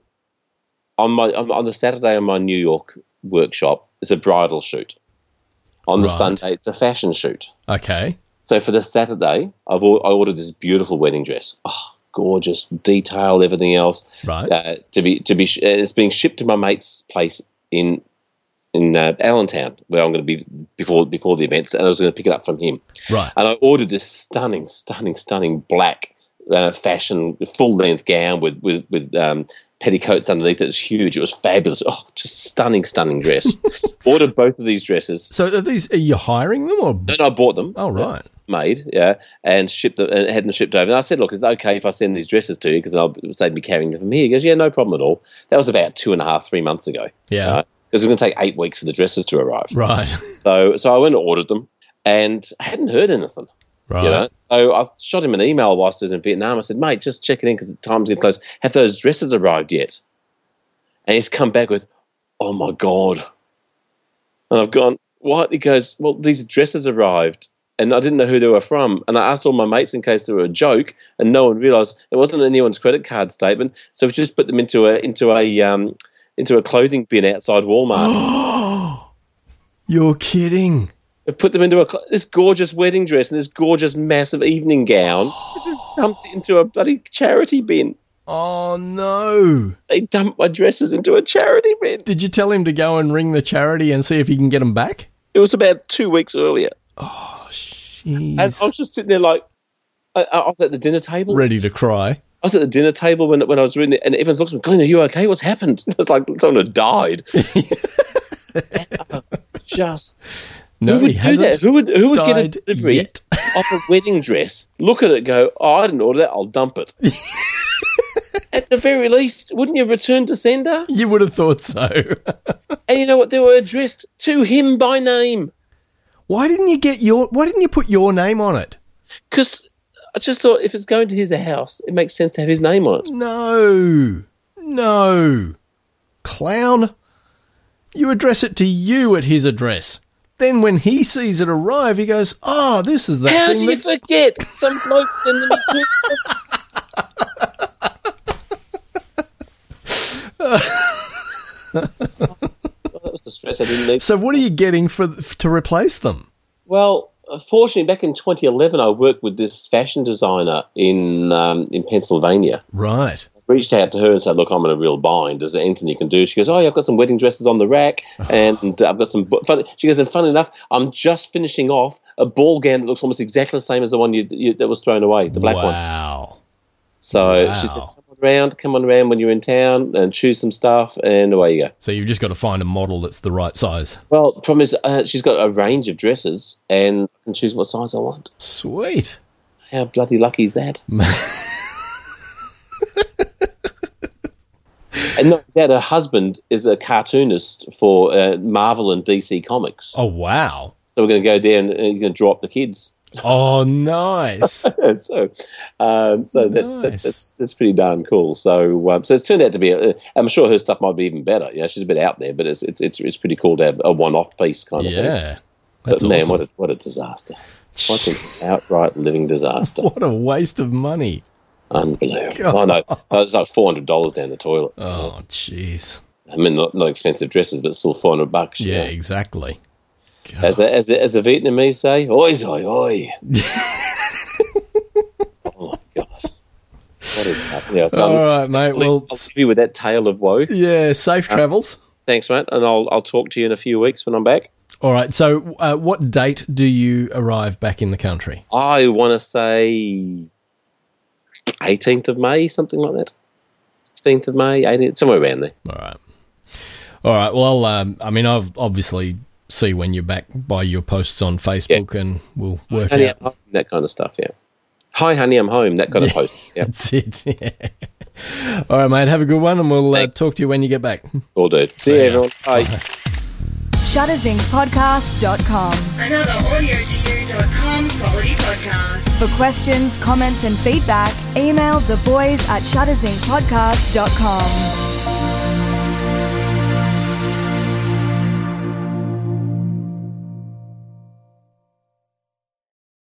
on the Saturday on my New York workshop, it's a bridal shoot. On the Sunday, it's a fashion shoot. Okay. So for the Saturday, I ordered this beautiful wedding dress. Oh, gorgeous, detailed, everything else. Right. It's being shipped to my mate's place in Allentown, where I'm going to be before the events, and I was going to pick it up from him. Right. And I ordered this stunning black fashion full length gown with petticoats underneath. It was huge. It was fabulous. Oh, just stunning dress. Ordered both of these dresses. So are you hiring them or? No, I bought them. Oh, right. Made, and shipped them, and had them shipped over. And I said, look, is it okay if I send these dresses to you because I'll save me carrying them from here? He goes, yeah, no problem at all. That was about 3 months ago. Yeah. Because it was going to take 8 weeks for the dresses to arrive. Right. So I went and ordered them, and I hadn't heard anything. Right. So I shot him an email whilst I was in Vietnam. I said, mate, just check it in because the time's getting close. Have those dresses arrived yet? And he's come back with, oh my God. And I've gone, what? He goes, well, these dresses arrived and I didn't know who they were from. And I asked all my mates in case they were a joke, and no one realised it wasn't anyone's credit card statement. So we just put them into a clothing bin outside Walmart. You're kidding. We put them into this gorgeous wedding dress and this gorgeous massive evening gown. We just dumped it into a bloody charity bin. Oh, no. They dumped my dresses into a charity bin. Did you tell him to go and ring the charity and see if he can get them back? It was about 2 weeks earlier. Oh, jeez. And I was just sitting there like, I was at the dinner table. Ready to cry. I was at the dinner table when I was reading it, and everyone's looking at me, Glenn, are you okay? What's happened? It was like someone had died. Just... No, who would he hasn't. Do that? Who would get a delivery yet. of a wedding dress, look at it, go, oh, I didn't order that, I'll dump it. At the very least, wouldn't you return to sender? You would have thought so. And you know what? They were addressed to him by name. Why didn't you put your name on it? Because I just thought if it's going to his house, it makes sense to have his name on it. No. Clown. You address it to you at his address. Then when he sees it arrive, he goes, oh, this is that How thing do you forget? Some bloke sending me to that was the stress I didn't need. So what are you getting to replace them? Well, fortunately, back in 2011, I worked with this fashion designer in Pennsylvania. Right. Reached out to her and said, look, I'm in a real bind. Is there anything you can do? She goes, oh, yeah, I've got some wedding dresses on the rack, and I've got some... She goes, and funny enough, I'm just finishing off a ball gown that looks almost exactly the same as the one that was thrown away, the black one. Wow. So she said, come on around when you're in town and choose some stuff, and away you go. So you've just got to find a model that's the right size. Well, the problem is she's got a range of dresses, and I can choose what size I want. Sweet. How bloody lucky is that? And not that, her husband is a cartoonist for Marvel and DC Comics. Oh, wow. So we're going to go there and he's going to draw up the kids. Oh, nice. so that's pretty darn cool. So it's turned out to be. I'm sure her stuff might be even better. You know, she's a bit out there, but it's pretty cool to have a one-off piece kind of thing. Yeah, that's awesome. Man, what a disaster! What an outright living disaster! What a waste of money! Unbelievable. I know. It's like $400 down the toilet. Oh, jeez. I mean, not expensive dresses, but still $400. Yeah, exactly. God. As the Vietnamese say, oi, oi, oi. Oh, my gosh. What is happening? So all right, mate. Well, I'll leave you with that tale of woe. Yeah, safe travels. Thanks, mate. And I'll talk to you in a few weeks when I'm back. All right. So what date do you arrive back in the country? I want to say 18th of May, something like that. 16th of May, 18th, somewhere around there. All right. Well, I'll obviously see when you're back by your posts on Facebook, and we'll work honey, out. I'm home, that kind of stuff, yeah. Hi, honey, I'm home, that kind of post. Yeah. That's it. Yeah. All right, mate. Have a good one, and we'll talk to you when you get back. Will do. See you, everyone. Bye. ShutterZincPodcast.com. Another AudioTU.com quality podcast. For questions, comments, and feedback, email theboys@ShutterZincPodcast.com.